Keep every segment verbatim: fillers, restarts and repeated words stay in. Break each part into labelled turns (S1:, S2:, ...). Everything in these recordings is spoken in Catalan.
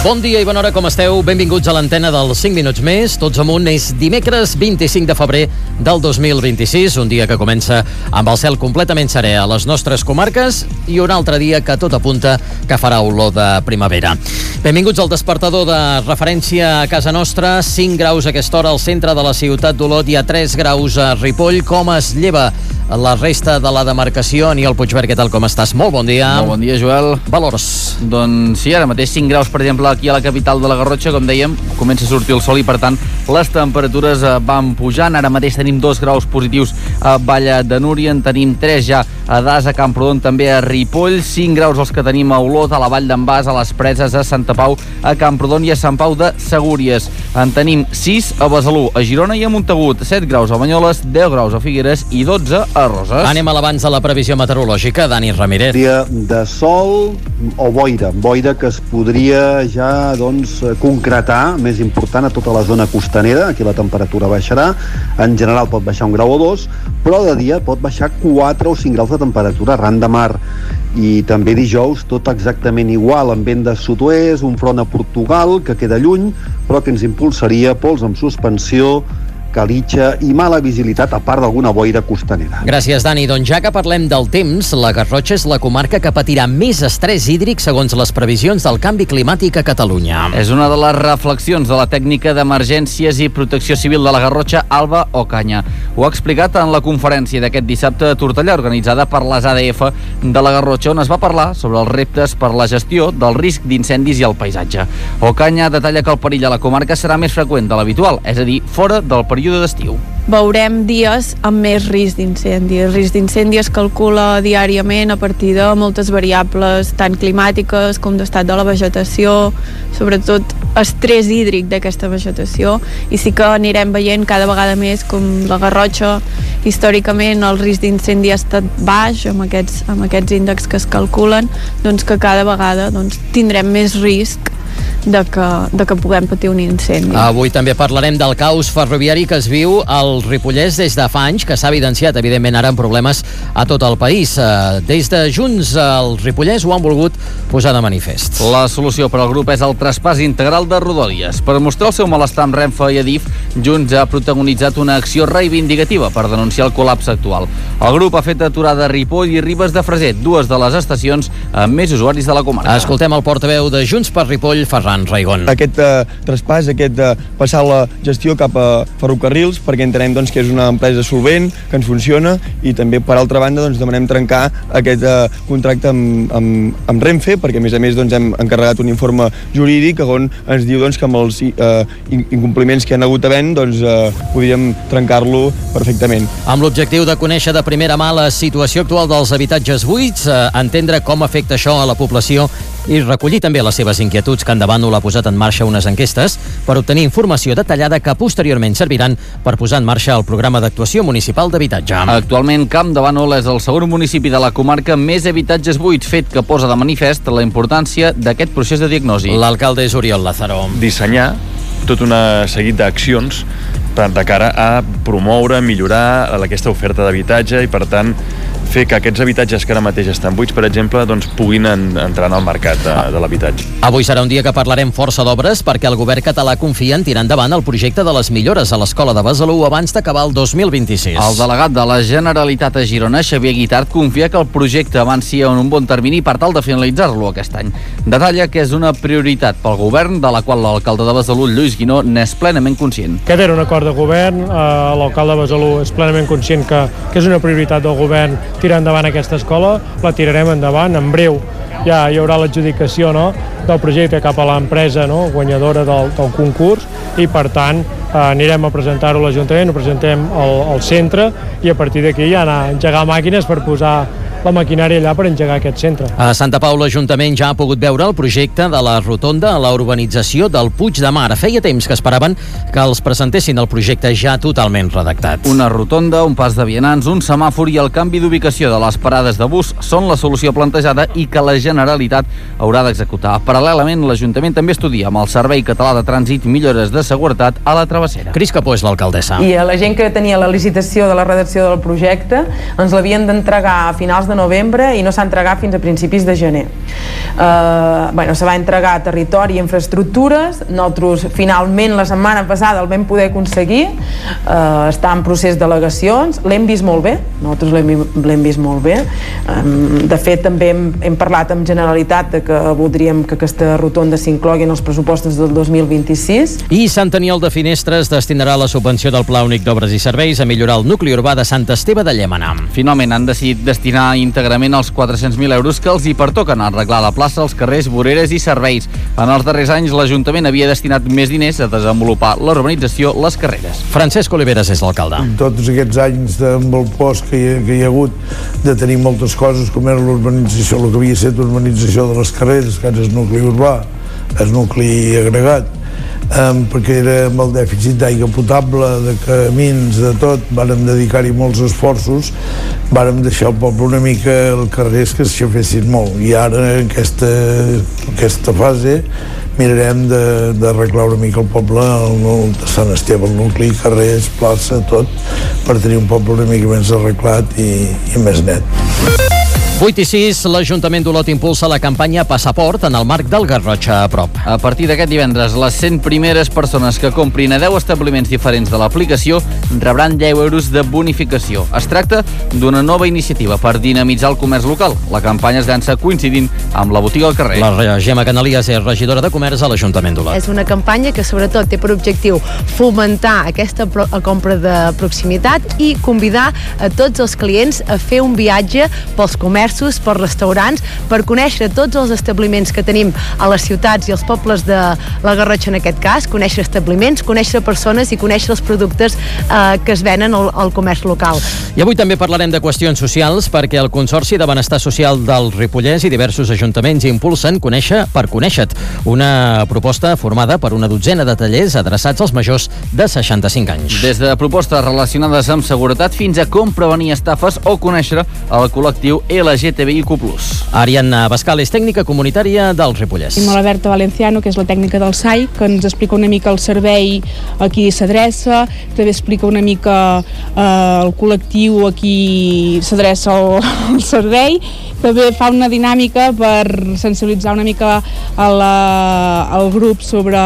S1: Bon dia i bona hora, com esteu? Benvinguts a l'antena dels cinc minuts més. Tots amunt, és dimecres vint-i-cinc de febrer del dos mil vint-i-sis, un dia que comença amb el cel completament serè a les nostres comarques i un altre dia que tot apunta que farà olor de primavera. Benvinguts al despertador de referència a casa nostra. cinc graus a aquesta hora al centre de la ciutat d'Olot i a tres graus a Ripoll. Com es lleva la resta de la demarcació? Aniol Puigvert, què tal, com estàs? Molt bon dia.
S2: Molt bon dia, Joel.
S1: Valors?
S2: Doncs sí, ara mateix cinc graus, per exemple, aquí a la capital de la Garrotxa, com dèiem, comença a sortir el sol i, per tant, les temperatures van pujant. Ara mateix tenim dos graus positius a Vall de Núria, en tenim tres ja a Das, a Camprodon, també a Ripoll, cinc graus els que tenim a Olot, a la Vall d'en Bas, a les Preses, a Santa Pau, a Camprodon i a Sant Pau de Segúries. En tenim sis a Besalú, a Girona i a Montagut, set graus a Banyoles, deu graus a Figueres i dotze a Roses.
S1: Anem a l'abans de la previsió meteorològica. Dani Ramírez.
S3: Dia de sol o boira, boira que es podria ja doncs concretar, més important, a tota la zona costanera. Aquí la temperatura baixarà, en general pot baixar un grau o dos, però de dia pot baixar quatre o cinc graus de temperatura arran de mar. I també dijous tot exactament igual, amb vent de sud-oest, un front a Portugal que queda lluny, però que ens impulsaria pols amb suspensió, calitxa i mala visibilitat, a part d'alguna boira costanera.
S1: Gràcies, Dani. Doncs ja que parlem del temps, la Garrotxa és la comarca que patirà més estrès hídric segons les previsions del canvi climàtic a Catalunya.
S2: És una de les reflexions de la tècnica d'emergències i protecció civil de la Garrotxa, Alba Ocaña. Ho ha explicat en la conferència d'aquest dissabte a Tortellà, organitzada per les A D F de la Garrotxa, on es va parlar sobre els reptes per la gestió del risc d'incendis i el paisatge. Ocaña detalla que el perill a la comarca serà més freqüent de l'habitual, és a dir, fora del període d'estiu.
S4: Veurem dies amb més risc d'incendi. El risc d'incendi es calcula diàriament a partir de moltes variables, tant climàtiques com d'estat de la vegetació, sobretot estrès hídric d'aquesta vegetació, i sí que anirem veient cada vegada més com la Garrotxa, històricament el risc d'incendi ha estat baix amb aquests, amb aquests índexs que es calculen, doncs que cada vegada doncs, tindrem més risc de que, de que puguem patir un incendi.
S1: Avui també parlarem del caos ferroviari que es viu al Ripollès des de fa anys, que s'ha evidenciat, evidentment, ara amb problemes a tot el país. Des de Junts, el Ripollès ho han volgut posar de manifest.
S2: La solució per al grup és el traspàs integral de Rodalies. Per mostrar el seu malestar amb Renfe i Adif, Junts ha protagonitzat una acció reivindicativa per denunciar el col·lapse actual. El grup ha fet aturada a Ripoll i Ribes de Freser, dues de les estacions amb més usuaris de la comarca.
S1: Escoltem el portaveu de Junts per Ripoll, Ferran Raigón.
S5: Aquest eh, traspàs, aquest eh, passar la gestió cap a ferrocarrils, perquè entenem doncs, que és una empresa solvent, que ens funciona, i també, per altra banda, doncs, demanem trencar aquest eh, contracte amb, amb, amb Renfe, perquè a més a més doncs, hem encarregat un informe jurídic on ens diu doncs, que amb els eh, incompliments que hi ha hagut havent doncs, eh, podríem trencar-lo perfectament.
S1: Amb l'objectiu de conèixer de primera mà la situació actual dels habitatges buits, eh, entendre com afecta això a la població i recollir també les seves inquietuds, que endavant ha posat en marxa unes enquestes per obtenir informació detallada que posteriorment serviran per posar en marxa el programa d'actuació municipal d'habitatge.
S2: Actualment, Camp de Bànol és el segon municipi de la comarca amb més habitatges buits, fet que posa de manifest la importància d'aquest procés de diagnosi.
S1: L'alcalde és Oriol Lázaro.
S6: Dissenyar tot una seguit d'accions de cara a promoure, millorar aquesta oferta d'habitatge i, per tant, fer que aquests habitatges que ara mateix estan buits, per exemple, doncs puguin en, entrar en el mercat de, de l'habitatge.
S1: Avui serà un dia que parlarem força d'obres perquè el govern català confia en tirar endavant el projecte de les millores a l'escola de Besalú abans d'acabar el dos mil vint-i-sis.
S2: El delegat de la Generalitat a Girona, Xavier Guitart, confia que el projecte avanci en un bon termini per tal de finalitzar-lo aquest any. Detalla que és una prioritat pel govern, de la qual l'alcalde de Besalú, Lluís Guinó, n'és plenament conscient.
S7: Aquest era un acord de govern, eh, l'alcalde de Besalú és plenament conscient que, que és una prioritat del govern tirar endavant aquesta escola, la tirarem endavant en breu. Ja hi haurà l'adjudicació, no?, del projecte cap a l'empresa, no?, guanyadora del, del concurs, i per tant eh, anirem a presentar-ho a l'Ajuntament, ho presentem al, al centre, i a partir d'aquí ja anar a engegar màquines per posar la maquinària allà per engegar aquest centre.
S1: A Santa Pau l'Ajuntament ja ha pogut veure el projecte de la rotonda a la urbanització del Puig de Mar. Feia temps que esperaven que els presentessin el projecte ja totalment redactat.
S2: Una rotonda, un pas de vianants, un semàfor i el canvi d'ubicació de les parades de bus són la solució plantejada i que la Generalitat haurà d'executar. Paral·lelament, l'Ajuntament també estudia amb el Servei Català de Trànsit millores de seguretat a la travessera.
S1: Cris Capó és l'alcaldessa.
S8: I a la gent que tenia la licitació de la redacció del projecte ens l'havien d'entregar a finals de de novembre i no s'ha entregat fins a principis de gener. Eh, bueno, se va entregar a territori i infraestructures. Nosaltres finalment la setmana passada el vam poder aconseguir, eh, està en procés d'al·legacions, l'hem vist molt bé, nosaltres l'hem vist molt bé. De fet, també hem, hem parlat amb Generalitat de que voldríem que aquesta rotonda s'inclogui en els pressupostos del dos mil vint-i-sis.
S1: I Sant Aniol de Finestres destinarà la subvenció del Pla Únic d'Obres i Serveis a millorar el nucli urbà de Sant Esteve de Llémena.
S2: Finalment han decidit destinar íntegrament els quatre-cents mil euros que els hi pertoquen a arreglar la plaça, els carrers, voreres i serveis. En els darrers anys l'Ajuntament havia destinat més diners a desenvolupar la urbanització, les carreres.
S1: Francesc Oliveres és l'alcalde.
S9: Tots aquests anys amb el post que hi, ha, que hi ha hagut de tenir moltes coses com era l'urbanització, el que havia estat l'urbanització de les carreres, que és el nucli urbà, el nucli agregat, um, perquè era amb el dèficit d'aigua potable, de camins, de tot, vàrem dedicar-hi molts esforços, vàrem deixar el poble una mica el carrers que s'aixafessin molt, i ara en aquesta, aquesta fase mirarem d'arreglar una mica el poble, el, el de Sant Esteve, el nucli, carrers, plaça, tot, per tenir un poble una mica més arreglat i, i més net.
S1: vuit i sis, l'Ajuntament d'Olot impulsa la campanya Passaport en el marc del Garrotxa a prop.
S2: A partir d'aquest divendres, les cent primeres persones que comprin a deu establiments diferents de l'aplicació rebran deu euros de bonificació. Es tracta d'una nova iniciativa per dinamitzar el comerç local. La campanya es llança coincidint amb la botiga al carrer.
S1: La Gemma Canalies és regidora de Comerç a l'Ajuntament d'Olot.
S10: És una campanya que sobretot té per objectiu fomentar aquesta pro- compra de proximitat i convidar a tots els clients a fer un viatge pels comerços, per restaurants, per conèixer tots els establiments que tenim a les ciutats i els pobles de la Garrotxa en aquest cas, conèixer establiments, conèixer persones i conèixer els productes eh, que es venen al, al comerç local.
S1: I avui també parlarem de qüestions socials perquè el Consorci de Benestar Social del Ripollès i diversos ajuntaments impulsen Conèixer per Conèixer-te, una proposta formada per una dotzena de tallers adreçats als majors de seixanta-cinc anys.
S2: Des de propostes relacionades amb seguretat fins a com prevenir estafes o conèixer el col·lectiu L G T B I Q plus.
S1: Ariadna Bascal és tècnica comunitària del Ripollès.
S11: Tenim la Berta Valenciano, que és la tècnica del S A I, que ens explica una mica el servei a qui s'adreça, també explica una mica eh, el col·lectiu a qui s'adreça el, el servei, també fa una dinàmica per sensibilitzar una mica a la, al grup sobre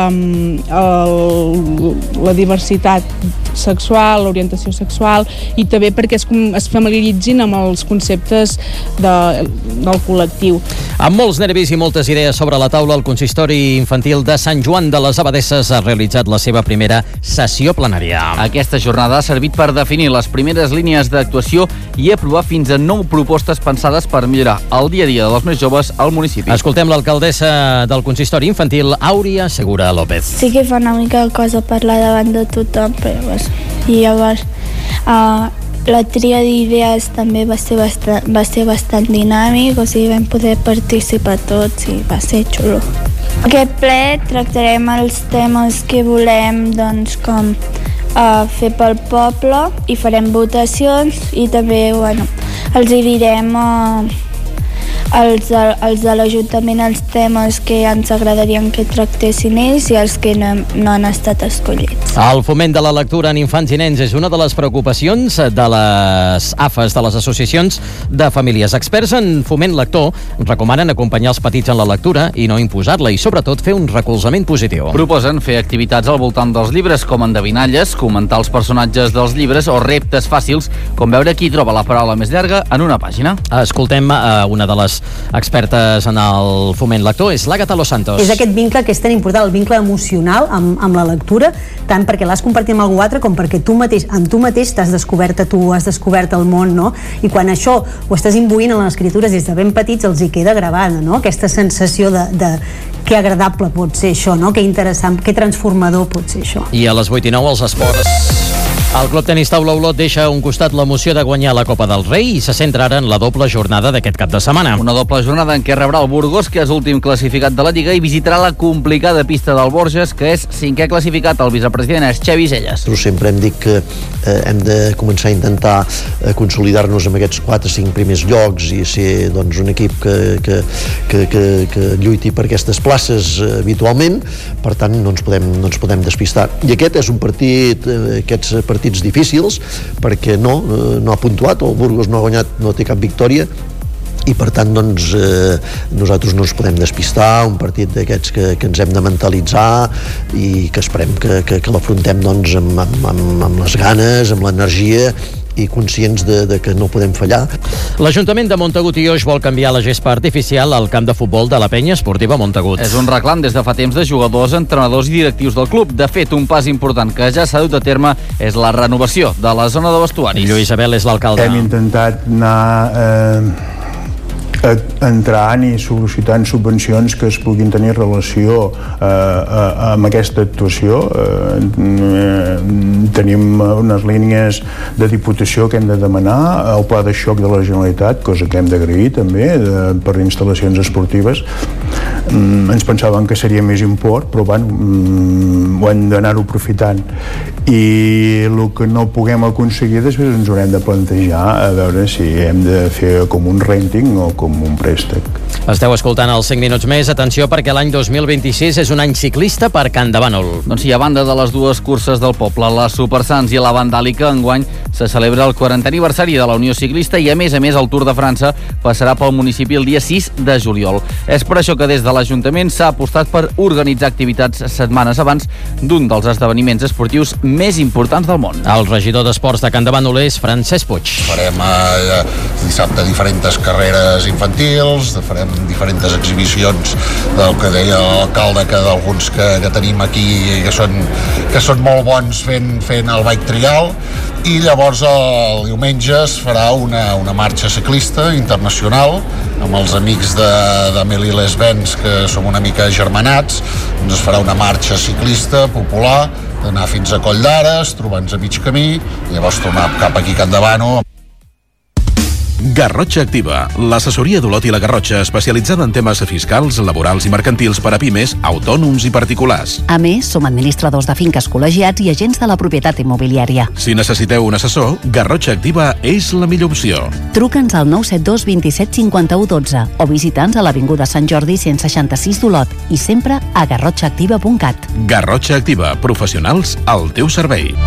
S11: el, la diversitat sexual, l'orientació sexual, i també perquè es, es familiaritzin amb els conceptes de, del col·lectiu.
S1: Amb molts nervis i moltes idees sobre la taula, el Consistori Infantil de Sant Joan de les Abadesses ha realitzat la seva primera sessió plenària.
S2: Aquesta jornada ha servit per definir les primeres línies d'actuació i aprovar fins a nou propostes pensades per millorar el dia a dia dels més joves al municipi.
S1: Escoltem l'alcaldessa del Consistori Infantil, Àuria Segura López.
S12: Sí que fa una mica cosa parlar davant de tothom, però pues, i llavors uh, la tria d'idees també va ser, bastant, va ser bastant dinàmic, o sigui, vam poder participar tots i va ser xulo. Aquest ple tractarem els temes que volem, doncs, com uh, fer pel poble, i farem votacions, i també, bueno, els hi direm uh, els, els de l'Ajuntament els temes que ens agradarien que tractessin ells i els que no, no han estat escollits.
S1: El foment de la lectura en infants i nens és una de les preocupacions de les A F Es, de les associacions de famílies. Experts en foment lector recomanen acompanyar els petits en la lectura i no imposar-la, i sobretot fer un recolzament positiu.
S2: Proposen fer activitats al voltant dels llibres, com endevinalles, comentar els personatges dels llibres o reptes fàcils, com veure qui troba la paraula més llarga en una pàgina.
S1: Escoltem uh, una de les expertes en el foment lector, és l'Àgata Los Santos.
S13: És aquest vincle que és tan important, el vincle emocional amb, amb la lectura, tant perquè l'has compartit amb algú altre com perquè tu mateix, amb tu mateix t'has descobert a tu, has descobert el món, no? I quan això ho estàs imbuint en les escritures des de ben petits, els hi queda gravada, no? Aquesta sensació de, de que agradable pot ser això, no? Que interessant, que transformador pot ser això.
S1: I a les vuit i nou els esports. El Club Tenis Taula Olot deixa a un costat l'emoció de guanyar la Copa del Rei i se centra ara en la doble jornada d'aquest cap de setmana.
S2: Una doble jornada en què rebrà el Burgos, que és l'últim classificat de la Lliga, i visitarà la complicada pista del Borges, que és cinquè classificat. El vicepresident és Xavi Celles.
S14: Nosaltres sempre hem dit que eh, hem de començar a intentar eh, consolidar-nos amb aquests quatre o cinc primers llocs i ser, doncs, un equip que, que, que, que, que lluiti per aquestes places eh, habitualment. Per tant, no ens podem, no ens podem despistar. I aquest és un partit, eh, aquests partits difícils, perquè no, no ha puntuat, el Burgos no ha guanyat, no té cap victòria, i per tant doncs, eh, nosaltres no ens podem despistar, un partit d'aquests que, que ens hem de mentalitzar i que esperem que, que, que l'afrontem doncs, amb, amb, amb, amb les ganes, amb l'energia i conscients de, de que no podem fallar.
S1: L'Ajuntament de Montagut i Oix vol canviar la gespa artificial al camp de futbol de la Penya Esportiva Montagut.
S2: És un reclam des de fa temps de jugadors, entrenadors i directius del club. De fet, un pas important que ja s'ha dut a terme és la renovació de la zona de vestuaris.
S1: Lluís Abel és l'alcalde.
S15: Hem intentat anar eh, entrant i sol·licitant subvencions que es puguin tenir relació eh, eh, amb aquesta actuació. Eh, tenim unes línies de diputació que hem de demanar, el pla de xoc de la Generalitat, cosa que hem d'agrair també, de, per instal·lacions esportives. Mm, ens pensàvem que seria més import, però bueno, mm, ho hem d'anar-ho aprofitant. I el que no puguem aconseguir després ens haurem de plantejar a veure si hem de fer com un renting o com un préstec.
S1: Esteu escoltant els cinc minuts més. Atenció, perquè l'any dos mil vint-i-sis és un any ciclista per Can de Bànol.
S2: Doncs sí, a banda de les dues curses del poble, la Supersans i la Vandàlica, enguany se celebra el quarantè aniversari de la Unió Ciclista i, a més a més, el Tour de França passarà pel municipi el dia sis de juliol. És per això que des de l'Ajuntament s'ha apostat per organitzar activitats setmanes abans d'un dels esdeveniments esportius més importants del món.
S1: El regidor d'Esports de Can de Bànol és Francesc Puig.
S16: Farem eh, dissabte diferents carreres infantils, farem diferents exhibicions del que deia l'alcalde, que d'alguns que, que tenim aquí que són, que són molt bons fent, fent el bike trial, i llavors el diumenge es farà una, una marxa ciclista internacional amb els amics de, de Melilles-Benz, que som una mica germanats. Doncs es farà una marxa ciclista popular, d'anar fins a Coll d'Ares, trobar-nos a mig camí i llavors tornar cap aquí a Can de Bànol.
S17: Garrotxa Activa, l'assessoria d'Olot i la Garrotxa especialitzada en temes fiscals, laborals i mercantils per a pimes, autònoms i particulars.
S18: A més, som administradors de finques col·legiats i agents de la propietat immobiliària.
S17: Si necessiteu un assessor, Garrotxa Activa és la millor opció.
S18: Truca'ns al nou set dos vint set cinquanta-u dotze o visita'ns a l'Avinguda Sant Jordi cent seixanta-sis d'Olot i sempre a garrotxa activa punt cat.
S17: Garrotxa Activa, professionals al teu servei.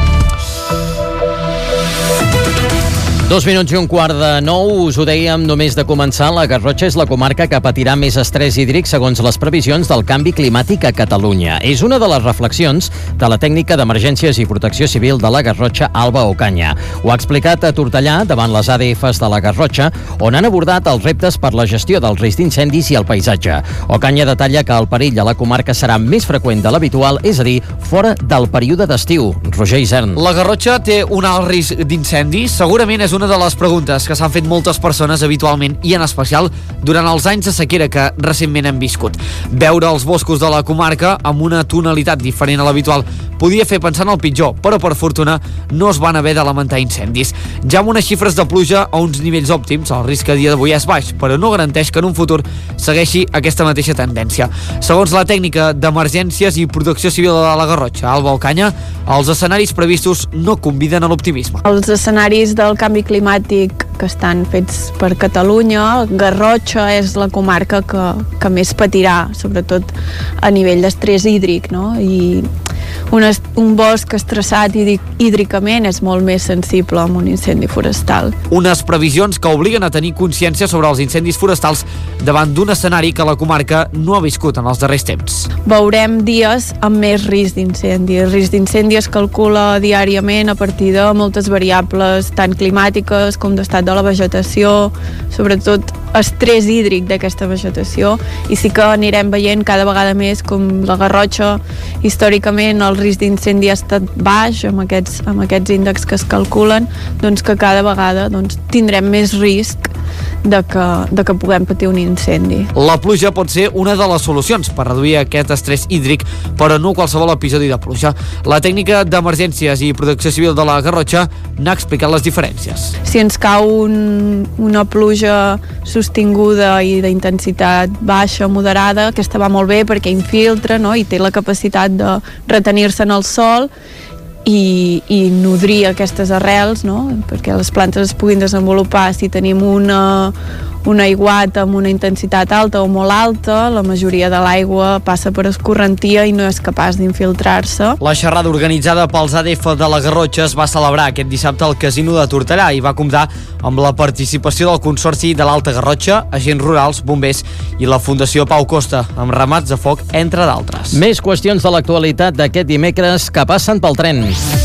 S1: Dos minuts i un quart de nou, us ho dèiem només de començar, la Garrotxa és la comarca que patirà més estrès hídric segons les previsions del canvi climàtic a Catalunya. És una de les reflexions de la tècnica d'emergències i protecció civil de la Garrotxa, Alba Ocaña. Ho ha explicat a Tortellà, davant les A D Fs de la Garrotxa, on han abordat els reptes per la gestió del risc d'incendis i el paisatge. Ocaña detalla que el perill a la comarca serà més freqüent de l'habitual, és a dir, fora del període d'estiu. Roger Isern.
S19: La Garrotxa té un alt risc d'incendis? Segurament és una de les preguntes que s'han fet moltes persones habitualment i en especial durant els anys de sequera que recentment hem viscut. Veure els boscos de la comarca amb una tonalitat diferent a l'habitual podia fer pensar en el pitjor, però per fortuna no es van haver de lamentar incendis. Ja amb unes xifres de pluja a uns nivells òptims, el risc a dia d'avui és baix, però no garanteix que en un futur segueixi aquesta mateixa tendència. Segons la tècnica d'emergències i protecció civil de la Garrotxa, Alba Ocaña, els escenaris previstos no conviden a l'optimisme.
S4: Els escenaris del canvi climàtic que estan fets per Catalunya, Garrotxa és la comarca que, que més patirà, sobretot a nivell d'estrès hídric, no? I un, est, un bosc estressat hídric, hídricament és molt més sensible a un incendi forestal.
S19: Unes previsions que obliguen a tenir consciència sobre els incendis forestals davant d'un escenari que la comarca no ha viscut en els darrers temps.
S4: Veurem dies amb més risc d'incendi. El risc d'incendi es calcula diàriament a partir de moltes variables, tant climàtiques com d'estat de la vegetació, sobretot estrès hídric d'aquesta vegetació, i sí que anirem veient cada vegada més com la Garrotxa històricament el risc d'incendi ha estat baix amb aquests, amb aquests índexs que es calculen, doncs que cada vegada doncs, tindrem més risc de que, de que puguem patir un incendi.
S19: La pluja pot ser una de les solucions per reduir aquest estrès hídric, però no qualsevol episodi de pluja. La tècnica d'emergències i protecció civil de la Garrotxa n'ha explicat les diferències.
S4: Si ens cau un, una pluja sostinguda i d'intensitat baixa, moderada, aquesta va molt bé perquè infiltra, no? I té la capacitat de retenir-se en el sòl i, i nodrir aquestes arrels, no? Perquè les plantes es puguin desenvolupar. Si tenim una, un aiguat amb una intensitat alta o molt alta, la majoria de l'aigua passa per escorrentia i no és capaç d'infiltrar-se.
S19: La xerrada organitzada pels A D F de la Garrotxa es va celebrar aquest dissabte al Casino de Tortellà i va comptar amb la participació del Consorci de l'Alta Garrotxa, agents rurals, bombers i la Fundació Pau Costa, amb ramats de foc, entre d'altres.
S1: Més qüestions de l'actualitat d'aquest dimecres que passen pel tren.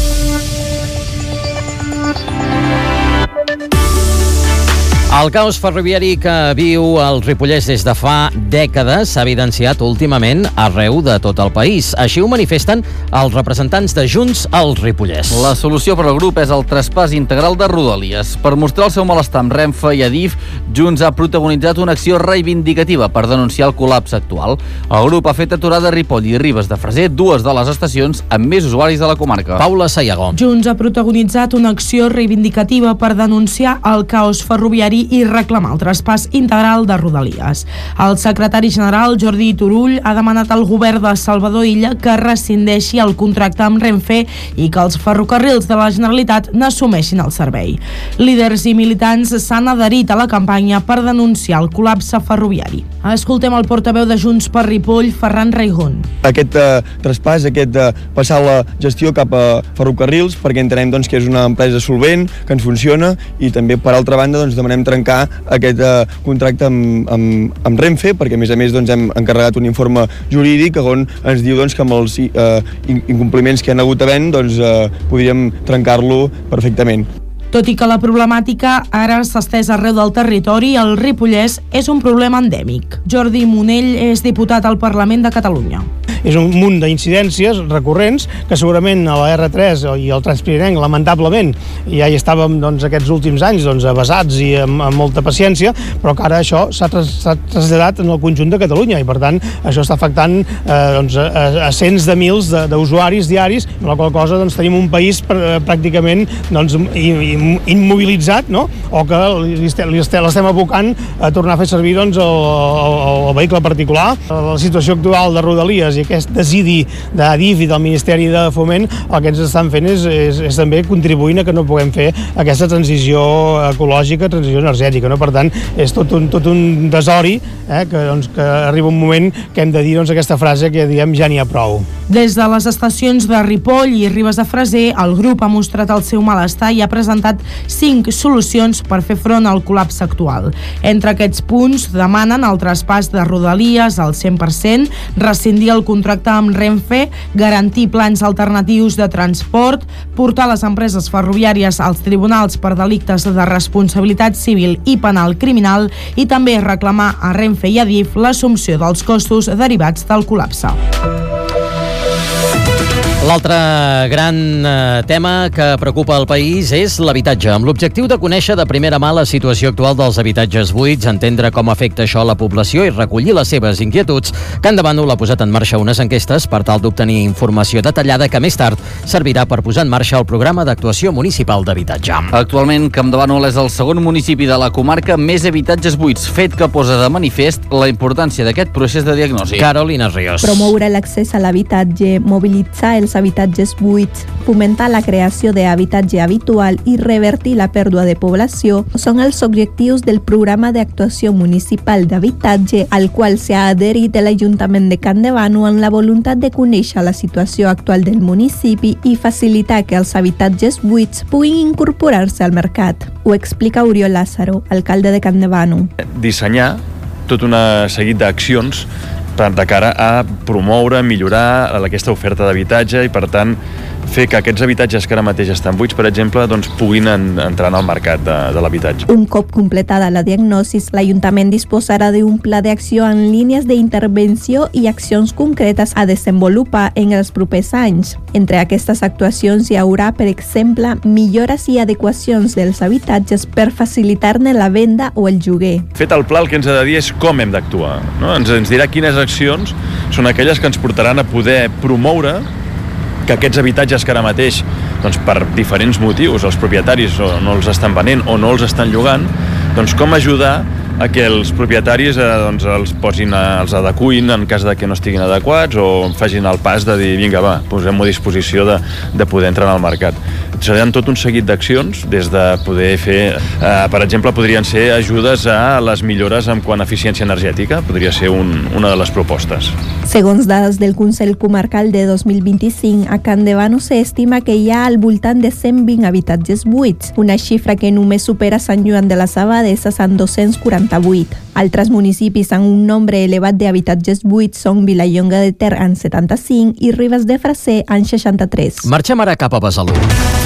S1: El caos ferroviari que viu el Ripollès des de fa dècades s'ha evidenciat últimament arreu de tot el país. Així ho manifesten els representants de Junts al Ripollès.
S2: La solució per al grup és el traspàs integral de Rodalies. Per mostrar el seu malestar amb Renfe i Adif, Junts ha protagonitzat una acció reivindicativa per denunciar el col·lapse actual. El grup ha fet aturada a Ripoll i Ribes de Freser, dues de les estacions amb més usuaris de la comarca.
S1: Paula Sayago.
S20: Junts ha protagonitzat una acció reivindicativa per denunciar el caos ferroviari i reclamar el traspàs integral de Rodalies. El secretari general, Jordi Turull, ha demanat al govern de Salvador Illa que rescindeixi el contracte amb Renfe i que els ferrocarrils de la Generalitat n'assumeixin el servei. Líders i militants s'han adherit a la campanya per denunciar el col·lapse ferroviari. Escoltem el portaveu de Junts per Ripoll, Ferran Raijón.
S5: Aquest eh, traspàs, aquest eh, passar la gestió cap a ferrocarrils, perquè entenem doncs, que és una empresa solvent, que ens funciona, i també, per altra banda, doncs, demanem trencar aquest eh, contracte amb, amb, amb Renfe, perquè a més a més doncs, hem encarregat un informe jurídic on ens diu doncs, que amb els eh, incompliments que hi ha hagut havent doncs, eh, podríem trencar-lo perfectament.
S20: Tot i que la problemàtica ara s'ha estès arreu del territori, el Ripollès és un problema endèmic. Jordi Monell és diputat al Parlament de Catalunya.
S21: És un munt d'incidències recurrents que segurament a la erre tres i al Transpirinenc, lamentablement, ja hi estàvem doncs, aquests últims anys doncs, avasats i amb, amb molta paciència, però que ara això s'ha traslladat en el conjunt de Catalunya i per tant això està afectant eh, doncs, a, a cents de mils d'usuaris diaris, amb la qual cosa doncs, tenim un país pr pràcticament doncs, i, i immobilitzat, no? O que l'estem abocant a tornar a fer servir doncs, el, el, el vehicle particular. La situació actual de Rodalies i aquest desidi d'Adif i del Ministeri de Foment el que ens estan fent és, és, és també contribuint a que no puguem fer aquesta transició ecològica, transició energètica, no? Per tant, és tot un, tot un desori eh, que, doncs, que arriba un moment que hem de dir doncs, aquesta frase que diem ja n'hi ha prou.
S20: Des de les estacions de Ripoll i Ribes de Freser, el grup ha mostrat el seu malestar i ha presentat cinc solucions per fer front al col·lapse actual. Entre aquests punts demanen el traspàs de Rodalies al cent per cent, rescindir el contracte amb Renfe, garantir plans alternatius de transport, portar les empreses ferroviàries als tribunals per delictes de responsabilitat civil i penal criminal i també reclamar a Renfe i Adif l'assumpció dels costos derivats del col·lapse.
S1: L'altre gran eh, tema que preocupa el país és l'habitatge, amb l'objectiu de conèixer de primera mà la situació actual dels habitatges buits, entendre com afecta això a la població i recollir les seves inquietuds. Can de Bànol ha posat en marxa unes enquestes per tal d'obtenir informació detallada que més tard servirà per posar en marxa el programa d'actuació municipal d'habitatge.
S2: Actualment, Camp de Bànol és el segon municipi de la comarca més habitatges buits, fet que posa de manifest la importància d'aquest procés de diagnosi.
S1: Carolina Ríos.
S22: Promoure l'accés a l'habitatge, mobilitzar els habitatges buits, fomentar la creació d'habitatge habitual i revertir la pèrdua de població són els objectius del programa d'actuació municipal d'habitatge al qual s'ha adherit l'Ajuntament de Can de Bànol amb la voluntat de conèixer la situació actual del municipi i facilitar que els habitatges buits puguin incorporar-se al mercat. Ho explica Oriol Lázaro, alcalde de Can de Bànol.
S6: Dissenyar tot una seguit d'accions de cara a promoure, millorar aquesta oferta d'habitatge i, per tant, fer que aquests habitatges que ara mateix estan buits, per exemple, doncs, puguin en, entrar en el mercat de, de l'habitatge.
S22: Un cop completada la diagnosi, l'Ajuntament disposarà d'un pla d'acció en línies d'intervenció i accions concretes a desenvolupar en els propers anys. Entre aquestes actuacions hi haurà, per exemple, millores i adequacions dels habitatges per facilitar-ne la venda o el lloguer.
S6: Fet el pla, el que ens ha de dir és com hem d'actuar, no? Ens, ens dirà quines accions són aquelles que ens portaran a poder promoure que aquests habitatges que ara mateix, doncs, per diferents motius, els propietaris o no els estan venent o no els estan llogant, doncs com ajudar a que els propietaris eh, doncs, els posin, a, els adecuïn en cas de que no estiguin adequats o facin el pas de dir, vinga, va, posem-ho a disposició de, de poder entrar en el mercat. Seran tot un seguit d'accions, des de poder fer, eh, per exemple, podrien ser ajudes a les millores en quant a eficiència energètica, podria ser un, una de les propostes.
S22: Segons dades del Consell Comarcal de dos mil vint-i-cinc, a Can Devano s'estima que hi ha al voltant de cent vint habitatges buits, una xifra que només supera Sant Joan de les Abadesses amb dos-cents quaranta-vuit. Altres municipis amb un nombre elevat d'habitatges buits són Vilallonga de Ter amb setanta-cinc i Ribes de Freser amb seixanta-tres.
S1: Marxem ara cap a Besalú.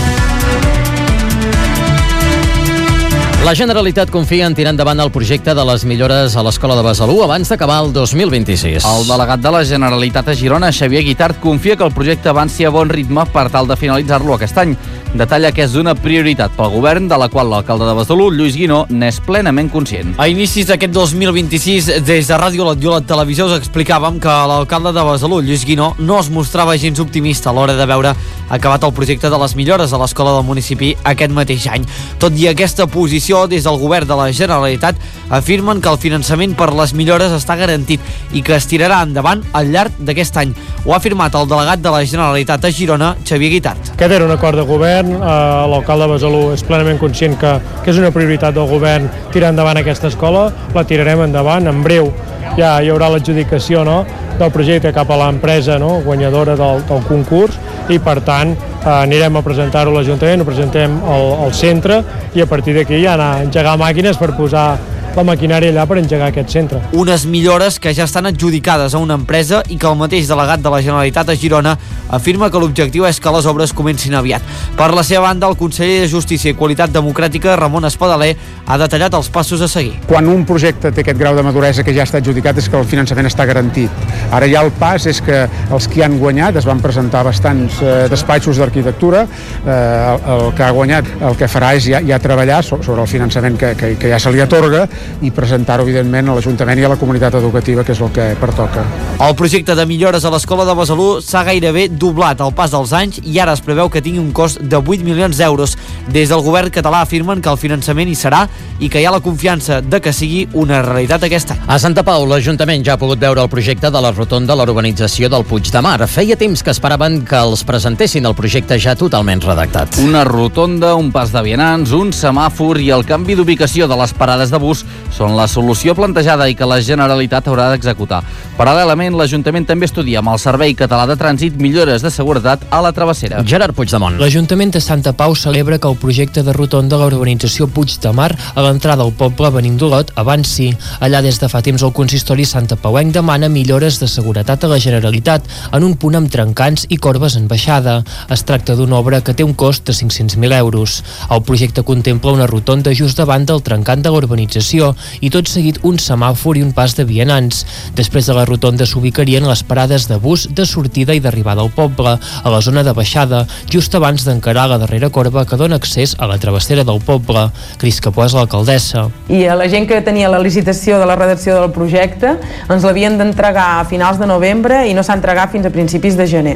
S1: La Generalitat confia en tirar endavant el projecte de les millores a l'Escola de Besalú abans d'acabar el dos mil vint-i-sis.
S2: El delegat de la Generalitat a Girona, Xavier Guitart, confia que el projecte avanci a bon ritme per tal de finalitzar-lo aquest any. Detalla que és una prioritat pel govern, de la qual l'alcalde de Besalú, Lluís Guinó, n'és plenament conscient.
S19: A inicis d'aquest dos mil vint-i-sis, des de Ràdio Latiola Televisió us explicàvem que l'alcalde de Besalú, Lluís Guinó, no es mostrava gens optimista a l'hora de veure acabat el projecte de les millores a l'escola del municipi aquest mateix any. Tot i aquesta posició, des del govern de la Generalitat afirmen que el finançament per les millores està garantit i que es tirarà endavant al llarg d'aquest any. Ho ha afirmat el delegat de la Generalitat a Girona, Xavier Guitart.
S21: Aquest era un acord de govern, eh, l'alcalde de Besalú és plenament conscient que, que és una prioritat del govern tirar endavant aquesta escola, la tirarem endavant, en breu ja hi haurà l'adjudicació, no?, del projecte cap a l'empresa, no?, guanyadora del, del concurs, i per tant eh, anirem a presentar-ho a l'Ajuntament, ho presentem al, al centre i a partir d'aquí ja anar a engegar màquines per posar la maquinària allà per engegar aquest centre.
S19: Unes millores que ja estan adjudicades a una empresa i que el mateix delegat de la Generalitat a Girona afirma que l'objectiu és que les obres comencin aviat. Per la seva banda, el conseller de Justícia i Qualitat Democràtica, Ramon Espadaler, ha detallat els passos a seguir.
S3: Quan un projecte té aquest grau de maduresa que ja està adjudicat és que el finançament està garantit. Ara ja el pas és que els que han guanyat, es van presentar bastants eh, despatxos d'arquitectura, eh, el, el que ha guanyat el que farà és ja, ja treballar sobre el finançament que, que, que ja se li atorga i presentar-ho, evidentment, a l'Ajuntament i a la comunitat educativa, que és el que pertoca.
S19: El projecte de millores a l'Escola de Besalú s'ha gairebé doblat al pas dels anys i ara es preveu que tingui un cost de vuit milions d'euros. Des del govern català afirmen que el finançament hi serà i que hi ha la confiança de que sigui una realitat aquest any.
S1: A Santa Pau, l'Ajuntament ja ha pogut veure el projecte de la rotonda a la urbanització del Puig de Mar. Feia temps que esperaven que els presentessin el projecte ja totalment redactat.
S2: Una rotonda, un pas de vianants, un semàfor i el canvi d'ubicació de les parades de bus són la solució plantejada i que la Generalitat haurà d'executar. Paral·lelament, l'Ajuntament també estudia amb el Servei Català de Trànsit millores de seguretat a la travessera.
S1: Gerard Puigdemont.
S7: L'Ajuntament de Santa Pau celebra que el projecte de rotonda a la urbanització Puig de Mar a l'entrada al poble venint d'Olot avanci. Allà des de fa temps el consistori Santa Pauenc demana millores de seguretat a la Generalitat en un punt amb trencants i corbes en baixada. Es tracta d'una obra que té un cost de cinc-cents mil euros. El projecte contempla una rotonda just davant del trencant de l'urbanització i tot seguit un semàfor i un pas de vianants. Després de la rotonda s'ubicarien les parades de bus de sortida i d'arribada al poble, a la zona de baixada, just abans d'encarar la darrera corba que dona accés a la travessera del poble. Cris Capó és l'alcaldessa.
S8: I a la gent que tenia la licitació de la redacció del projecte ens l'havien d'entregar a finals de novembre i no s'ha entregat fins a principis de gener.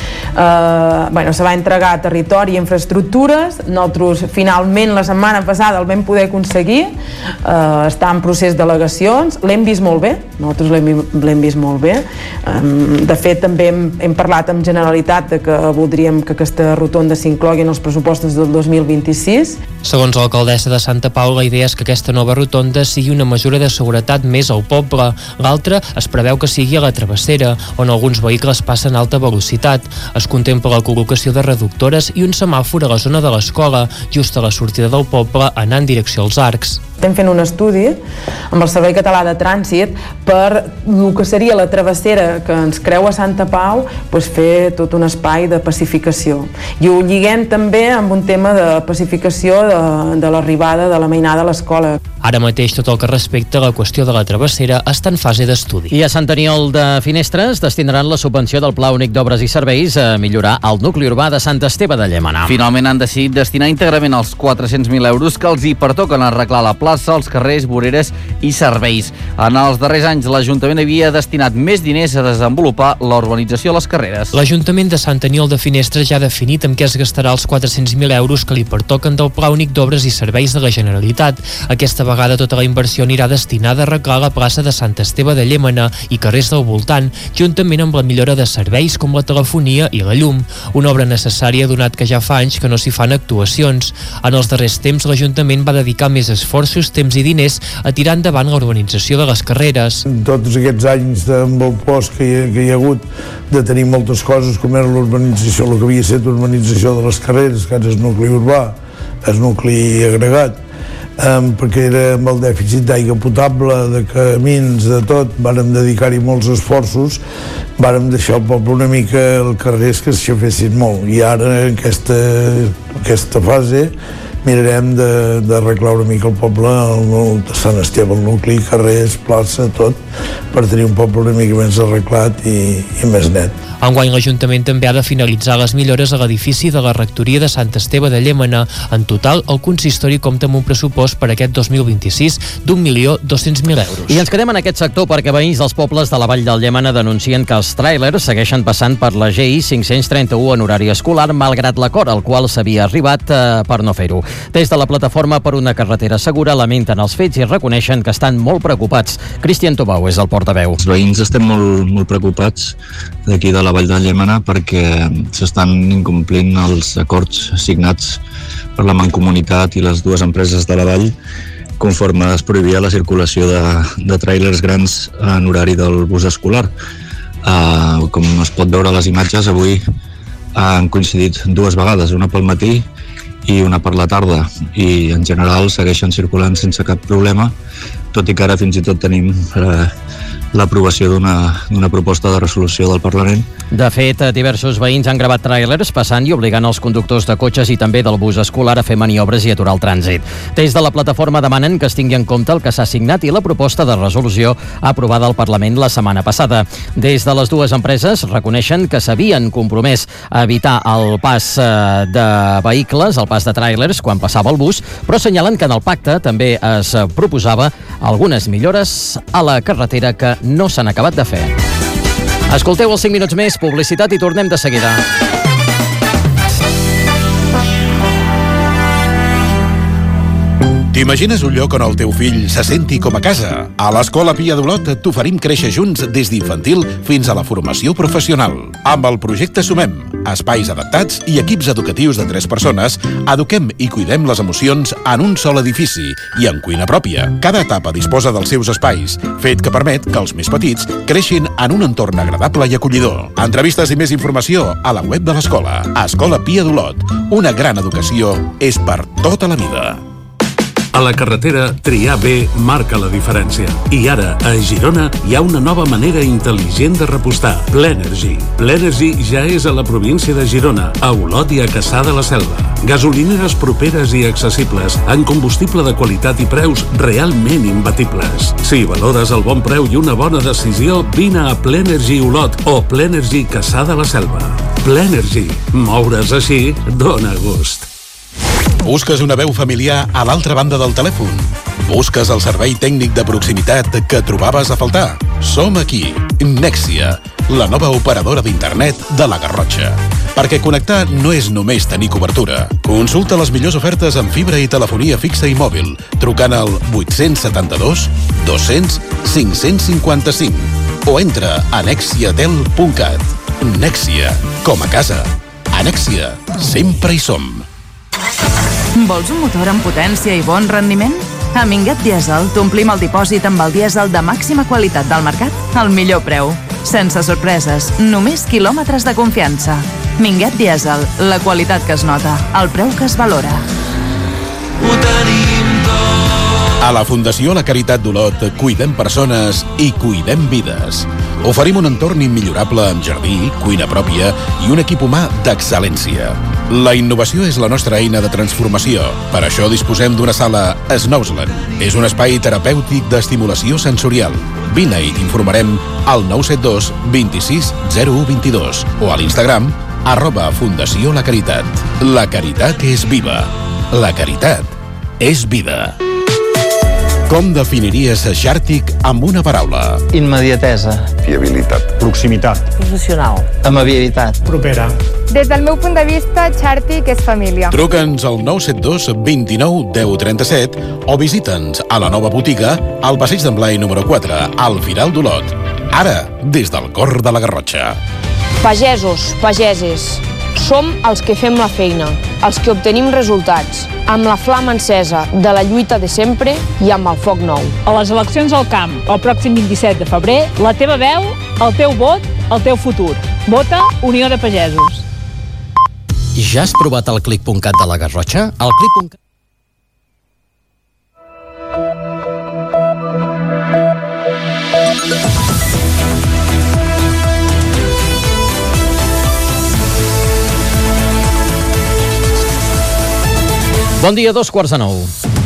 S8: Uh, bueno, se va entregar a Territori i Infraestructures, nosaltres finalment la setmana passada el vam poder aconseguir, uh, està en procés d'al·legacions, l'hem vist molt bé, nosaltres l'hem vist molt bé. Um, de fet, també hem, hem parlat amb Generalitat de que voldríem que aquesta rotonda s'inclogui en els pressupostos del dos mil vint-i-sis.
S7: Segons l'alcaldessa de Santa Pau, la idea és que aquesta nova rotonda sigui una mesura de seguretat més al poble. L'altra es preveu que sigui a la travessera, on alguns vehicles passen a alta velocitat. Es contempla la col·locació de reductores i un semàfor a la zona de l'escola, just a la sortida del poble, anant en direcció als arcs.
S8: Estem fent un estudi amb el Servei Català de Trànsit per el que seria la travessera que ens creua Santa Pau, doncs fer tot un espai de pacificació. I ho lliguem també amb un tema de pacificació de, de l'arribada de la mainada a l'escola.
S7: Ara mateix tot el que respecta a la qüestió de la travessera està en fase d'estudi.
S1: I a Sant Aniol de Finestres destinaran la subvenció del Pla Únic d'Obres i Serveis a millorar el nucli urbà de Sant Esteve de Llémena.
S2: Finalment han decidit destinar íntegrament els quatre-cents mil euros que els hi pertoquen a arreglar la plaça plaça, els carrers, voreres i serveis. En els darrers anys, l'Ajuntament havia destinat més diners a desenvolupar la urbanització a les carreres.
S7: L'Ajuntament de Sant Aniol de Finestres ja ha definit amb què es gastarà els quatre-cents mil euros que li pertoquen del Pla Únic d'Obres i Serveis de la Generalitat. Aquesta vegada tota la inversió anirà destinada a arreglar la plaça de Sant Esteve de Llémena i carrers del voltant, juntament amb la millora de serveis com la telefonia i la llum, una obra necessària donat que ja fa anys que no s'hi fan actuacions. En els darrers temps, l'Ajuntament va dedicar més esforços, temps i diners a tirar endavant la urbanització de les carreres.
S9: Tots aquests anys amb el post que hi, ha, que hi ha hagut de tenir moltes coses com era l'urbanització, el que havia estat l'urbanització de les carreres, que ara és nucli urbà, és nucli agregat, um, perquè era amb el dèficit d'aigua potable, de camins, de tot, vàrem dedicar-hi molts esforços, vàrem deixar el poble una mica els carrers que s'aixafessin molt, i ara en aquesta, aquesta fase mirarem d'arreglar una mica el poble, el, el de Sant Esteve, el nucli, carrers, plaça, tot, per tenir un poble una mica més arreglat i, i més net.
S7: Enguany l'Ajuntament també ha de finalitzar les millores a l'edifici de la rectoria de Sant Esteve de Llémena. En total, el consistori compta amb un pressupost per aquest dos mil vint-i-sis d'un milió dos-cents mil euros.
S1: I ens quedem en aquest sector perquè veïns dels pobles de la Vall del Llémena denuncien que els tràilers segueixen passant per la G I cinc-cents trenta-u en horari escolar, malgrat l'acord al qual s'havia arribat eh, per no fer-ho. Des de la plataforma per una carretera segura lamenten els fets i reconeixen que estan molt preocupats. Cristian Tobau és el portaveu.
S10: Els veïns estem molt, molt preocupats d'aquí de la Vall de Llémena perquè s'estan incomplint els acords signats per la Mancomunitat i les dues empreses de la Vall conforme es prohibia la circulació de, de tràilers grans en horari del bus escolar. Uh, com es pot veure a les imatges, avui han coincidit dues vegades, una pel matí i una per la tarda, i en general segueixen circulant sense cap problema, tot i que ara fins i tot tenim eh, l'aprovació d'una proposta de resolució del Parlament.
S1: De fet, diversos veïns han gravat tràilers passant i obligant els conductors de cotxes i també del bus escolar a fer maniobres i aturar el trànsit. Des de la plataforma demanen que es tingui en compte el que s'ha signat i la proposta de resolució aprovada al Parlament la setmana passada. Des de les dues empreses reconeixen que s'havien compromès a evitar el pas de vehicles, el pas de tràilers quan passava el bus, però assenyalen que en el pacte també es proposava algunes millores a la carretera que no s'han acabat de fer. Escolteu els cinc minuts més, publicitat i tornem de seguida.
S17: T'imagines un lloc on el teu fill se senti com a casa? A l'Escola Pia d'Olot t'oferim créixer junts des d'infantil fins a la formació professional. Amb el projecte Sumem, espais adaptats i equips educatius de tres persones, eduquem i cuidem les emocions en un sol edifici i amb cuina pròpia. Cada etapa disposa dels seus espais, fet que permet que els més petits creixin en un entorn agradable i acollidor. Entrevistes i més informació a la web de l'escola. Escola Pia d'Olot. Una gran educació és per tota la vida.
S23: A la carretera, triar bé marca la diferència. I ara, a Girona, hi ha una nova manera intel·ligent de repostar. Plenergy. Plenergy ja és a la província de Girona, a Olot i a Cassà de la Selva. Gasolineres properes i accessibles, amb combustible de qualitat i preus realment imbatibles. Si valores el bon preu i una bona decisió, vine a Plenergy Olot o Plenergy Cassà de la Selva. Plenergy. Moure's així dóna gust.
S17: Busques una veu familiar a l'altra banda del telèfon? Busques el servei tècnic de proximitat que trobaves a faltar? Som aquí, Nexia, la nova operadora d'internet de la Garrotxa. Perquè connectar no és només tenir cobertura. Consulta les millors ofertes en fibra i telefonia fixa i mòbil, trucant al vuit-cents setanta-dos dos-cents cinc-cents cinquanta-cinc o entra a nexiatel punt cat. Nexia, com a casa. A Nexia, sempre hi som.
S24: Vols un motor amb potència i bon rendiment? A Minguet Diesel t'omplim el dipòsit amb el dièsel de màxima qualitat del mercat al millor preu. Sense sorpreses, només quilòmetres de confiança. Minguet Diesel, la qualitat que es nota, el preu que es valora.
S17: Ho tenim tot. A la Fundació La Caritat d'Olot cuidem persones i cuidem vides. Oferim un entorn immillorable amb jardí, cuina pròpia i un equip humà d'excel·lència. La innovació és la nostra eina de transformació. Per això disposem d'una sala Snousland. És un espai terapèutic d'estimulació sensorial. Vine i t'informarem al nou set dos vint-i-sis zero u vint-i-dos o a l'Instagram arroba Fundació La Caritat. La caritat és viva. La caritat és vida. Com definiries Xàrtic amb una paraula?
S11: Immediatesa.
S12: Fiabilitat.
S11: Proximitat. Professional. Amabilitat.
S21: Propera.
S13: Des del meu punt de vista, Xàrtic és família.
S17: Truca'ns al nou set dos vint-i-nou deu trenta-set o visita'ns a la nova botiga al Passeig d'en Blai número quatre, al Firal d'Olot. Ara, des del cor de la Garrotxa.
S14: Pagesos, pageses, som els que fem la feina, els que obtenim resultats, amb la flama encesa de la lluita de sempre i amb el foc nou.
S25: A les eleccions al camp, el pròxim vint-i-set de febrer, la teva veu, el teu vot, el teu futur. Vota Unió de Pagesos.
S1: Ja has provat el clic punt cat de la Garrotxa? El clic punt cat... Bon dia, dos quarts de nou.